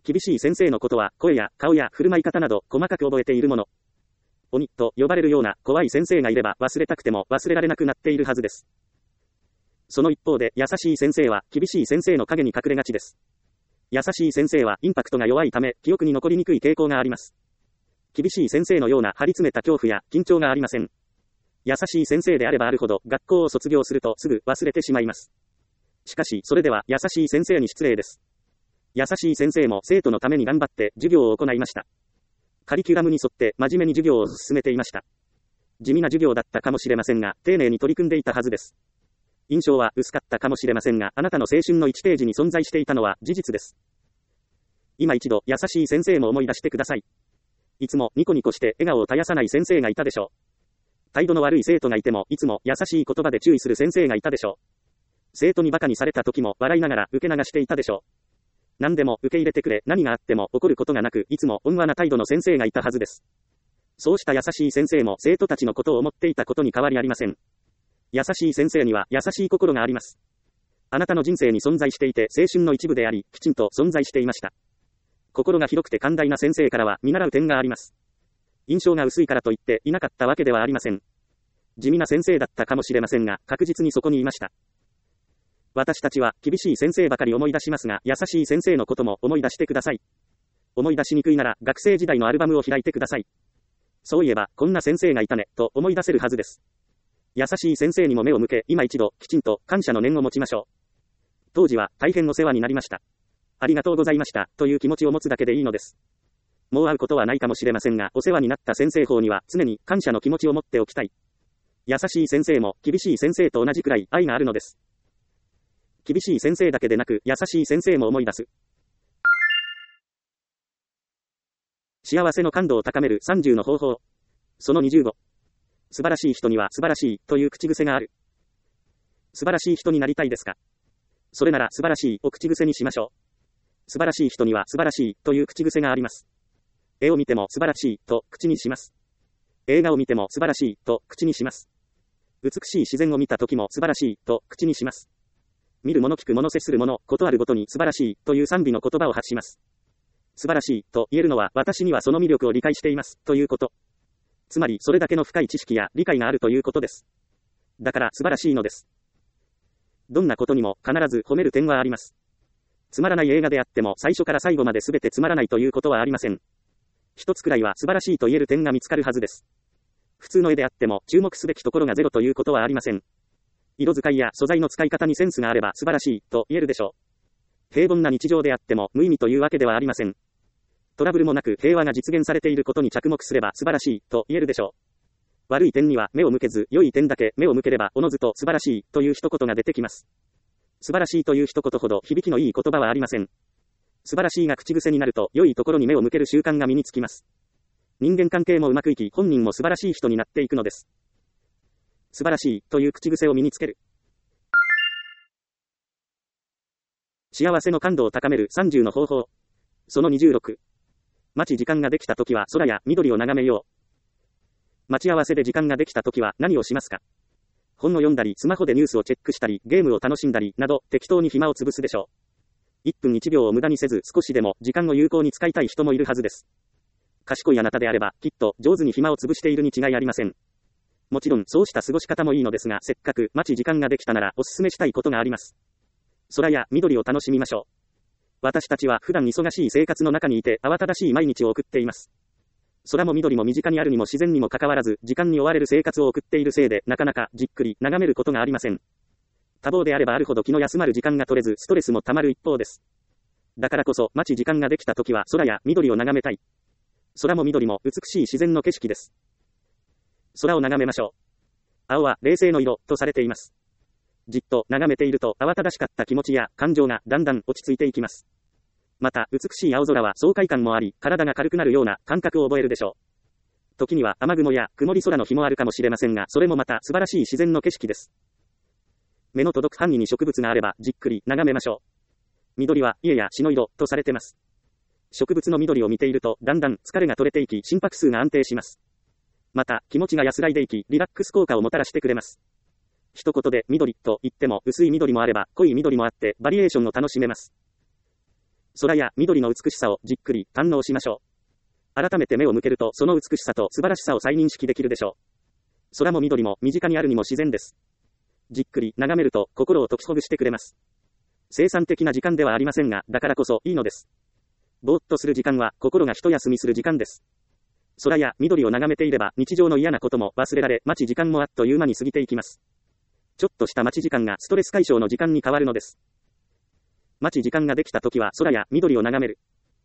Speaker 1: 厳しい先生のことは、声や顔や振る舞い方など、細かく覚えているもの。鬼と呼ばれるような怖い先生がいれば忘れたくても忘れられなくなっているはずです。その一方で、優しい先生は厳しい先生の陰に隠れがちです。優しい先生はインパクトが弱いため、記憶に残りにくい傾向があります。厳しい先生のような張り詰めた恐怖や緊張がありません。優しい先生であればあるほど、学校を卒業するとすぐ忘れてしまいます。しかし、それでは優しい先生に失礼です。優しい先生も生徒のために頑張って授業を行いました。カリキュラムに沿って真面目に授業を進めていました。地味な授業だったかもしれませんが、丁寧に取り組んでいたはずです。印象は薄かったかもしれませんが、あなたの青春のいちページに存在していたのは事実です。今一度、優しい先生も思い出してください。いつもニコニコして笑顔を絶やさない先生がいたでしょう。態度の悪い生徒がいても、いつも優しい言葉で注意する先生がいたでしょう。生徒に馬鹿にされた時も笑いながら受け流していたでしょう。何でも受け入れてくれ、何があっても怒ることがなく、いつも温和な態度の先生がいたはずです。そうした優しい先生も生徒たちのことを思っていたことに変わりありません。優しい先生には優しい心があります。あなたの人生に存在していて青春の一部であり、きちんと存在していました。心が広くて寛大な先生からは見習う点があります。印象が薄いからといっていなかったわけではありません。地味な先生だったかもしれませんが、確実にそこにいました。私たちは厳しい先生ばかり思い出しますが、優しい先生のことも思い出してください。思い出しにくいなら学生時代のアルバムを開いてください。そういえば、こんな先生がいたね、と思い出せるはずです。優しい先生にも目を向け、今一度、きちんと感謝の念を持ちましょう。当時は大変お世話になりました。ありがとうございました、という気持ちを持つだけでいいのです。もう会うことはないかもしれませんが、お世話になった先生方には常に感謝の気持ちを持っておきたい。優しい先生も厳しい先生と同じくらい愛があるのです。厳しい先生だけでなく、優しい先生も思い出す。幸せの感度を高めるさんじゅうの方法。そのにじゅうご。素晴らしい人には素晴らしいという口癖がある。素晴らしい人になりたいですか？それなら素晴らしいを口癖にしましょう。素晴らしい人には素晴らしいという口癖があります。絵を見ても素晴らしいと口にします。映画を見ても素晴らしいと口にします。美しい自然を見た時も素晴らしいと口にします。見るもの聞くもの接するもの、ことあるごとに素晴らしいという賛美の言葉を発します。素晴らしいと言えるのは私にはその魅力を理解していますということ。つまりそれだけの深い知識や理解があるということです。だから素晴らしいのです。どんなことにも必ず褒める点はあります。つまらない映画であっても最初から最後まで全てつまらないということはありません。一つくらいは素晴らしいと言える点が見つかるはずです。普通の絵であっても注目すべきところがゼロということはありません。色使いや素材の使い方にセンスがあれば素晴らしいと言えるでしょう。平凡な日常であっても無意味というわけではありません。トラブルもなく平和が実現されていることに着目すれば素晴らしいと言えるでしょう。悪い点には目を向けず、良い点だけ目を向ければおのずと素晴らしいという一言が出てきます。素晴らしいという一言ほど響きのいい言葉はありません。素晴らしいが口癖になると良いところに目を向ける習慣が身につきます。人間関係もうまくいき、本人も素晴らしい人になっていくのです。素晴らしいという口癖を身につける。幸せの感度を高めるさんじゅうの方法。そのにじゅうろく。待ち時間ができたときは空や緑を眺めよう。待ち合わせで時間ができたときは何をしますか？本を読んだり、スマホでニュースをチェックしたり、ゲームを楽しんだり、など、適当に暇を潰すでしょう。いっぷんいちびょうを無駄にせず、少しでも時間を有効に使いたい人もいるはずです。賢いあなたであれば、きっと上手に暇を潰しているに違いありません。もちろん、そうした過ごし方もいいのですが、せっかく待ち時間ができたなら、お勧めしたいことがあります。空や緑を楽しみましょう。私たちは普段忙しい生活の中にいて慌ただしい毎日を送っています。空も緑も身近にあるにも自然にもかかわらず時間に追われる生活を送っているせいでなかなかじっくり眺めることがありません。多忙であればあるほど気の休まる時間が取れずストレスもたまる一方です。だからこそ待ち時間ができた時は空や緑を眺めたい。空も緑も美しい自然の景色です。空を眺めましょう。青は冷静の色とされています。じっと眺めていると慌ただしかった気持ちや感情がだんだん落ち着いていきます。また、美しい青空は爽快感もあり、体が軽くなるような感覚を覚えるでしょう。時には雨雲や曇り空の日もあるかもしれませんが、それもまた素晴らしい自然の景色です。目の届く範囲に植物があれば、じっくり眺めましょう。緑は家や死の色とされてます。植物の緑を見ていると、だんだん疲れが取れていき、心拍数が安定します。また、気持ちが安らいでいき、リラックス効果をもたらしてくれます。一言で緑と言っても、薄い緑もあれば、濃い緑もあって、バリエーションを楽しめます。 空や緑の美しさをじっくり堪能しましょう。改めて目を向けるとその美しさと素晴らしさを再認識できるでしょう。空も緑も身近にあるにも自然です。じっくり眺めると心を解きほぐしてくれます。生産的な時間ではありませんが、だからこそいいのです。ぼーっとする時間は心が一休みする時間です。空や緑を眺めていれば日常の嫌なことも忘れられ、待ち時間もあっという間に過ぎていきます。ちょっとした待ち時間がストレス解消の時間に変わるのです。待ち時間ができた時は空や緑を眺める。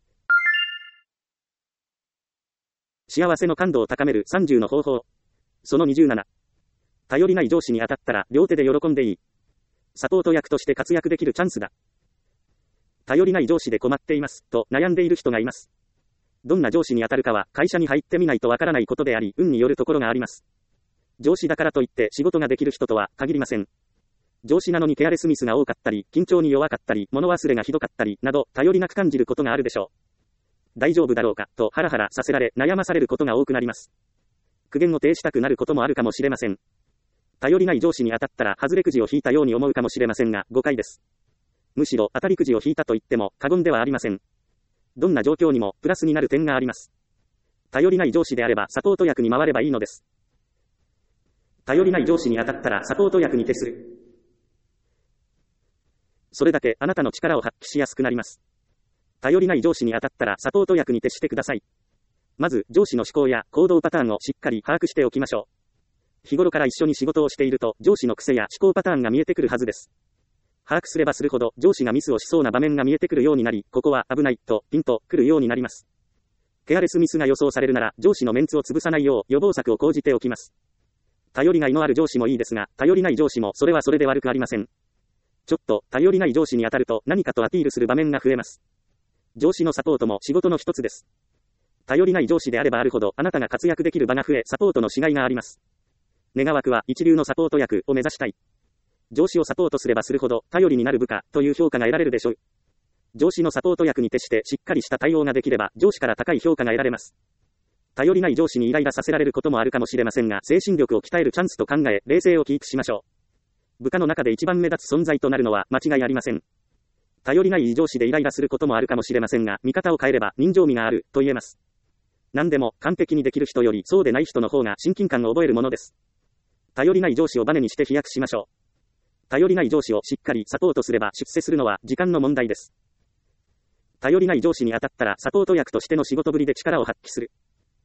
Speaker 1: 幸せの感度を高めるさんじゅうの方法。そのにじゅうなな。頼りない上司に当たったら両手で喜んでいい。サポート役として活躍できるチャンスだ。頼りない上司で困っていますと悩んでいる人がいます。どんな上司に当たるかは会社に入ってみないとわからないことであり、運によるところがあります。上司だからといって仕事ができる人とは限りません。上司なのにケアレスミスが多かったり、緊張に弱かったり、物忘れがひどかったり、など、頼りなく感じることがあるでしょう。大丈夫だろうか、とハラハラさせられ、悩まされることが多くなります。苦言を呈したくなることもあるかもしれません。頼りない上司に当たったら、外れくじを引いたように思うかもしれませんが、誤解です。むしろ、当たりくじを引いたと言っても、過言ではありません。どんな状況にも、プラスになる点があります。頼りない上司であれば、サポート役に回ればいいのです。頼りない上司に当たったら、サポート役に徹する。それだけあなたの力を発揮しやすくなります。頼りない上司に当たったらサポート役に徹してください。まず上司の思考や行動パターンをしっかり把握しておきましょう。日頃から一緒に仕事をしていると上司の癖や思考パターンが見えてくるはずです。把握すればするほど上司がミスをしそうな場面が見えてくるようになり、ここは危ないとピンとくるようになります。ケアレスミスが予想されるなら上司のメンツを潰さないよう予防策を講じておきます。頼りがいのある上司もいいですが、頼りない上司もそれはそれで悪くありません。ちょっと頼りない上司に当たると何かとアピールする場面が増えます。上司のサポートも仕事の一つです。頼りない上司であればあるほどあなたが活躍できる場が増え、サポートのしがいがあります。願わくは一流のサポート役を目指したい。上司をサポートすればするほど頼りになる部下という評価が得られるでしょう。上司のサポート役に徹してしっかりした対応ができれば上司から高い評価が得られます。頼りない上司にイライラさせられることもあるかもしれませんが、精神力を鍛えるチャンスと考え、冷静をキープしましょう。部下の中で一番目立つ存在となるのは間違いありません。頼りない上司でイライラすることもあるかもしれませんが、見方を変えれば人情味があると言えます。何でも完璧にできる人よりそうでない人の方が親近感を覚えるものです。頼りない上司をバネにして飛躍しましょう。頼りない上司をしっかりサポートすれば出世するのは時間の問題です。頼りない上司に当たったらサポート役としての仕事ぶりで力を発揮する。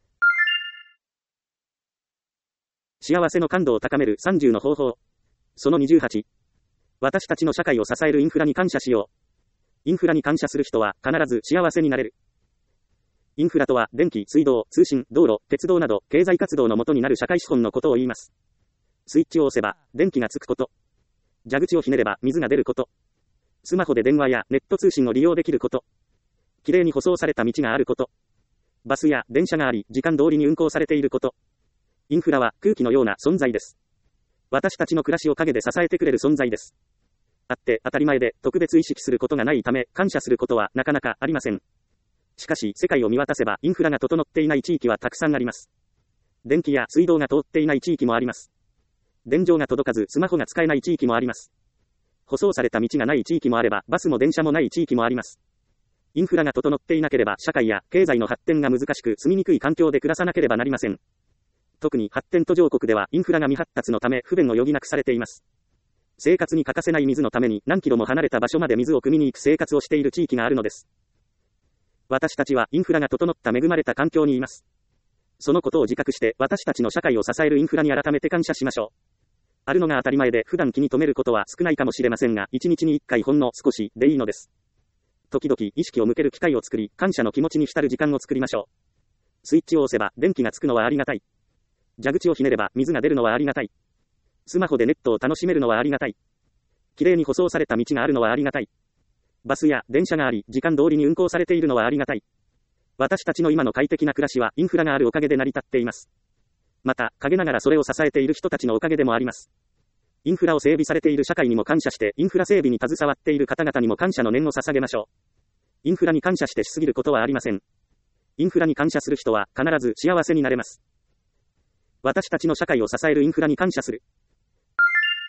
Speaker 1: 幸せの感度を高めるさんじゅうの方法。そのにじゅうはち。私たちの社会を支えるインフラに感謝しよう。インフラに感謝する人は必ず幸せになれる。インフラとは電気、水道、通信、道路、鉄道など経済活動の元になる社会資本のことを言います。スイッチを押せば電気がつくこと。蛇口をひねれば水が出ること。スマホで電話やネット通信を利用できること。きれいに舗装された道があること。バスや電車があり、時間通りに運行されていること。インフラは空気のような存在です。私たちの暮らしを陰で支えてくれる存在です。あって当たり前で特別意識することがないため、感謝することはなかなかありません。しかし、世界を見渡せばインフラが整っていない地域はたくさんあります。電気や水道が通っていない地域もあります。電情が届かずスマホが使えない地域もあります。舗装された道がない地域もあれば、バスも電車もない地域もあります。インフラが整っていなければ、社会や経済の発展が難しく、住みにくい環境で暮らさなければなりません。特に発展途上国ではインフラが未発達のため不便を余儀なくされています。生活に欠かせない水のために何キロも離れた場所まで水を汲みに行く生活をしている地域があるのです。私たちはインフラが整った恵まれた環境にいます。そのことを自覚して私たちの社会を支えるインフラに改めて感謝しましょう。あるのが当たり前で普段気に留めることは少ないかもしれませんが、一日に一回ほんの少しでいいのです。時々意識を向ける機会を作り、感謝の気持ちに浸る時間を作りましょう。スイッチを押せば電気がつくのはありがたい。蛇口をひねれば水が出るのはありがたい。スマホでネットを楽しめるのはありがたい。きれいに舗装された道があるのはありがたい。バスや電車があり、時間通りに運行されているのはありがたい。私たちの今の快適な暮らしはインフラがあるおかげで成り立っています。また、陰ながらそれを支えている人たちのおかげでもあります。インフラを整備されている社会にも感謝して、インフラ整備に携わっている方々にも感謝の念を捧げましょう。インフラに感謝してしすぎることはありません。インフラに感謝する人は必ず幸せになれます。私たちの社会を支えるインフラに感謝する。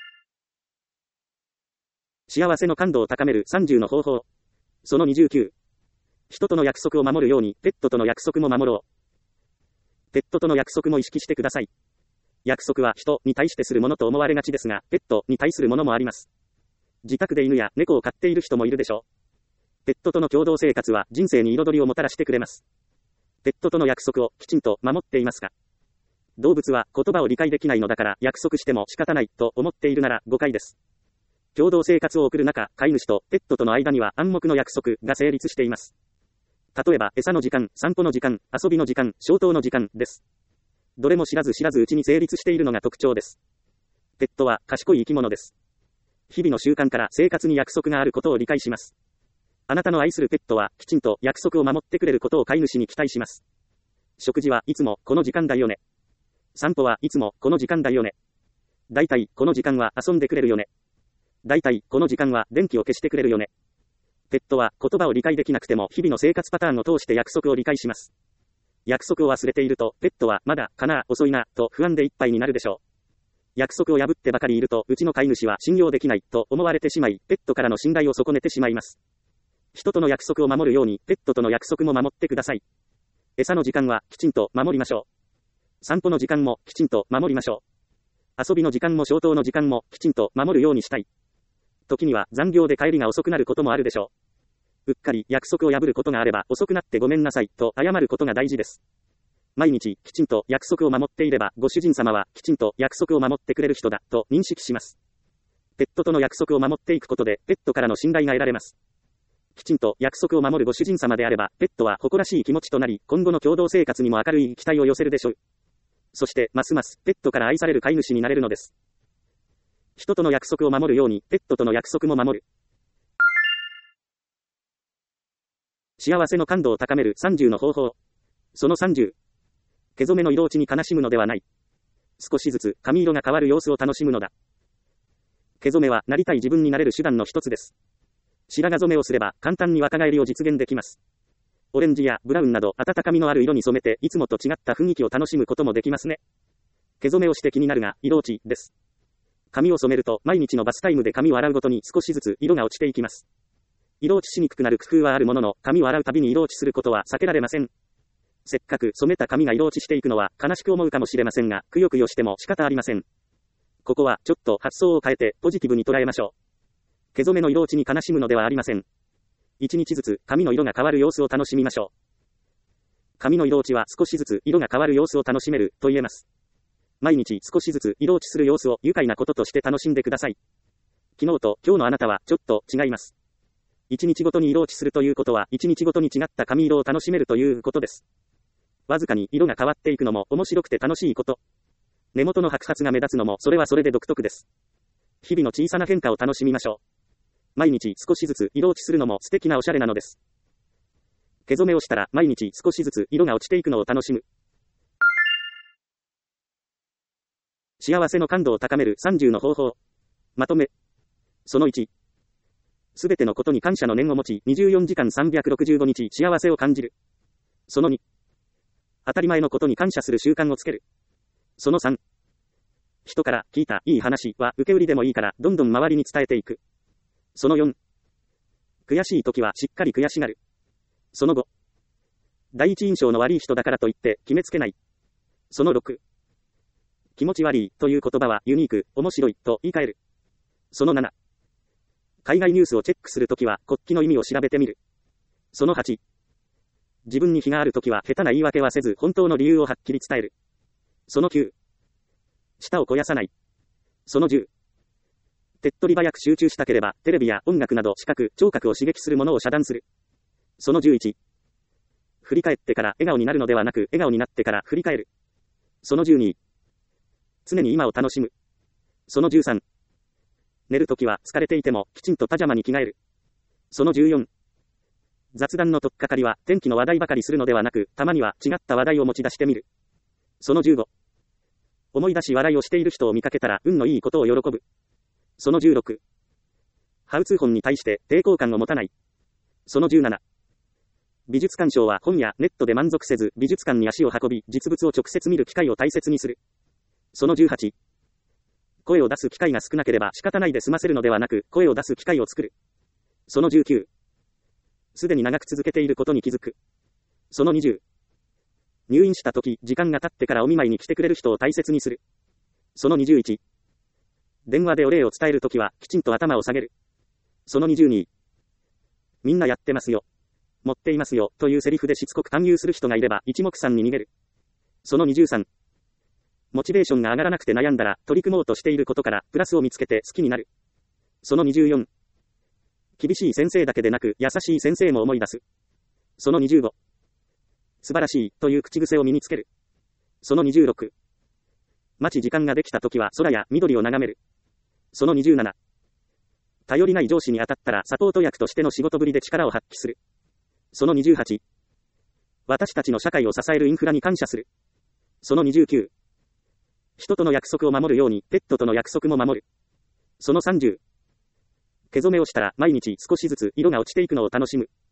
Speaker 1: 幸せの感度を高めるさんじゅうの方法。そのにじゅうきゅう。 人との約束を守るように、ペットとの約束も守ろう。ペットとの約束も意識してください。約束は人に対してするものと思われがちですが、ペットに対するものもあります。自宅で犬や猫を飼っている人もいるでしょう。ペットとの共同生活は人生に彩りをもたらしてくれます。ペットとの約束をきちんと守っていますか？動物は言葉を理解できないのだから約束しても仕方ないと思っているなら誤解です。共同生活を送る中、飼い主とペットとの間には暗黙の約束が成立しています。例えば、餌の時間、散歩の時間、遊びの時間、消灯の時間です。どれも知らず知らずうちに成立しているのが特徴です。ペットは賢い生き物です。日々の習慣から生活に約束があることを理解します。あなたの愛するペットはきちんと約束を守ってくれることを飼い主に期待します。食事はいつもこの時間だよね。散歩はいつもこの時間だよね。だいたいこの時間は遊んでくれるよね。だいたいこの時間は電気を消してくれるよね。ペットは言葉を理解できなくても日々の生活パターンを通して約束を理解します。約束を忘れているとペットはまだかな、遅いなと不安でいっぱいになるでしょう。約束を破ってばかりいるとうちの飼い主は信用できないと思われてしまい、ペットからの信頼を損ねてしまいます。人との約束を守るようにペットとの約束も守ってください。餌の時間はきちんと守りましょう。散歩の時間もきちんと守りましょう。遊びの時間も消灯の時間もきちんと守るようにしたい。時には残業で帰りが遅くなることもあるでしょう。うっかり約束を破ることがあれば遅くなってごめんなさいと謝ることが大事です。毎日きちんと約束を守っていればご主人様はきちんと約束を守ってくれる人だと認識します。ペットとの約束を守っていくことでペットからの信頼が得られます。きちんと約束を守るご主人様であればペットは誇らしい気持ちとなり今後の共同生活にも明るい期待を寄せるでしょう。そしてますますペットから愛される飼い主になれるのです。人との約束を守るようにペットとの約束も守る。幸せの感度を高めるさんじゅうの方法。そのさんじゅう。毛染めの色落ちに悲しむのではない。少しずつ髪色が変わる様子を楽しむのだ。毛染めはなりたい自分になれる手段の一つです。白髪染めをすれば簡単に若返りを実現できます。オレンジやブラウンなど温かみのある色に染めていつもと違った雰囲気を楽しむこともできますね。毛染めをして気になるが色落ちです。髪を染めると毎日のバスタイムで髪を洗うごとに少しずつ色が落ちていきます。色落ちしにくくなる工夫はあるものの、髪を洗うたびに色落ちすることは避けられません。せっかく染めた髪が色落ちしていくのは悲しく思うかもしれませんが、くよくよしても仕方ありません。ここはちょっと発想を変えてポジティブに捉えましょう。毛染めの色落ちに悲しむのではありません。一日ずつ髪の色が変わる様子を楽しみましょう。髪の色落ちは少しずつ色が変わる様子を楽しめると言えます。毎日少しずつ色落ちする様子を愉快なこととして楽しんでください。昨日と今日のあなたはちょっと違います。一日ごとに色落ちするということは一日ごとに違った髪色を楽しめるということです。わずかに色が変わっていくのも面白くて楽しいこと。根元の白髪が目立つのもそれはそれで独特です。日々の小さな変化を楽しみましょう。毎日少しずつ色落ちするのも素敵なおしゃれなのです。毛染めをしたら毎日少しずつ色が落ちていくのを楽しむ。幸せの感度を高めるさんじゅうの方法。まとめ。そのいち。すべてのことに感謝の念を持ち、にじゅうよじかんさんびゃくろくじゅうごにち幸せを感じる。そのに。当たり前のことに感謝する習慣をつける。そのさん。人から聞いたいい話は受け売りでもいいからどんどん周りに伝えていく。そのよん。悔しい時はしっかり悔しがる。そのご。第一印象の悪い人だからといって決めつけない。そのろく。気持ち悪いという言葉はユニーク、面白いと言い換える。そのなな。海外ニュースをチェックするときは国旗の意味を調べてみる。そのはち。自分に非があるときは下手な言い訳はせず本当の理由をはっきり伝える。そのきゅう。舌を肥やさない。そのじゅう。手っ取り早く集中したければテレビや音楽など視覚、聴覚を刺激するものを遮断する。そのじゅういち。振り返ってから笑顔になるのではなく笑顔になってから振り返る。そのじゅうに。常に今を楽しむ。そのじゅうさん。寝るときは疲れていてもきちんとパジャマに着替える。そのじゅうよん。雑談の取っかかりは天気の話題ばかりするのではなく、たまには違った話題を持ち出してみる。そのじゅうご。思い出し笑いをしている人を見かけたら運のいいことを喜ぶ。そのじゅうろく。ハウツー本に対して抵抗感を持たない。そのじゅうなな。美術鑑賞は本やネットで満足せず美術館に足を運び実物を直接見る機会を大切にする。そのじゅうはち。声を出す機会が少なければ仕方ないで済ませるのではなく、声を出す機会を作る。そのじゅうきゅう。 すでに長く続けていることに気づく。そのにじゅう。入院した時、時間が経ってからお見舞いに来てくれる人を大切にする。そのにじゅういち。電話でお礼を伝えるときは、きちんと頭を下げる。そのにじゅうに。みんなやってますよ。持っていますよ、というセリフでしつこく勧誘する人がいれば、一目散に逃げる。そのにじゅうさん。モチベーションが上がらなくて悩んだら、取り組もうとしていることから、プラスを見つけて好きになる。そのにじゅうよん。厳しい先生だけでなく、優しい先生も思い出す。そのにじゅうご。素晴らしい、という口癖を身につける。そのにじゅうろく。待ち時間ができたときは空や緑を眺める。そのにじゅうなな。頼りない上司に当たったらサポート役としての仕事ぶりで力を発揮する。そのにじゅうはち。私たちの社会を支えるインフラに感謝する。そのにじゅうきゅう。人との約束を守るように、ペットとの約束も守る。そのさんじゅう。毛染めをしたら毎日少しずつ色が落ちていくのを楽しむ。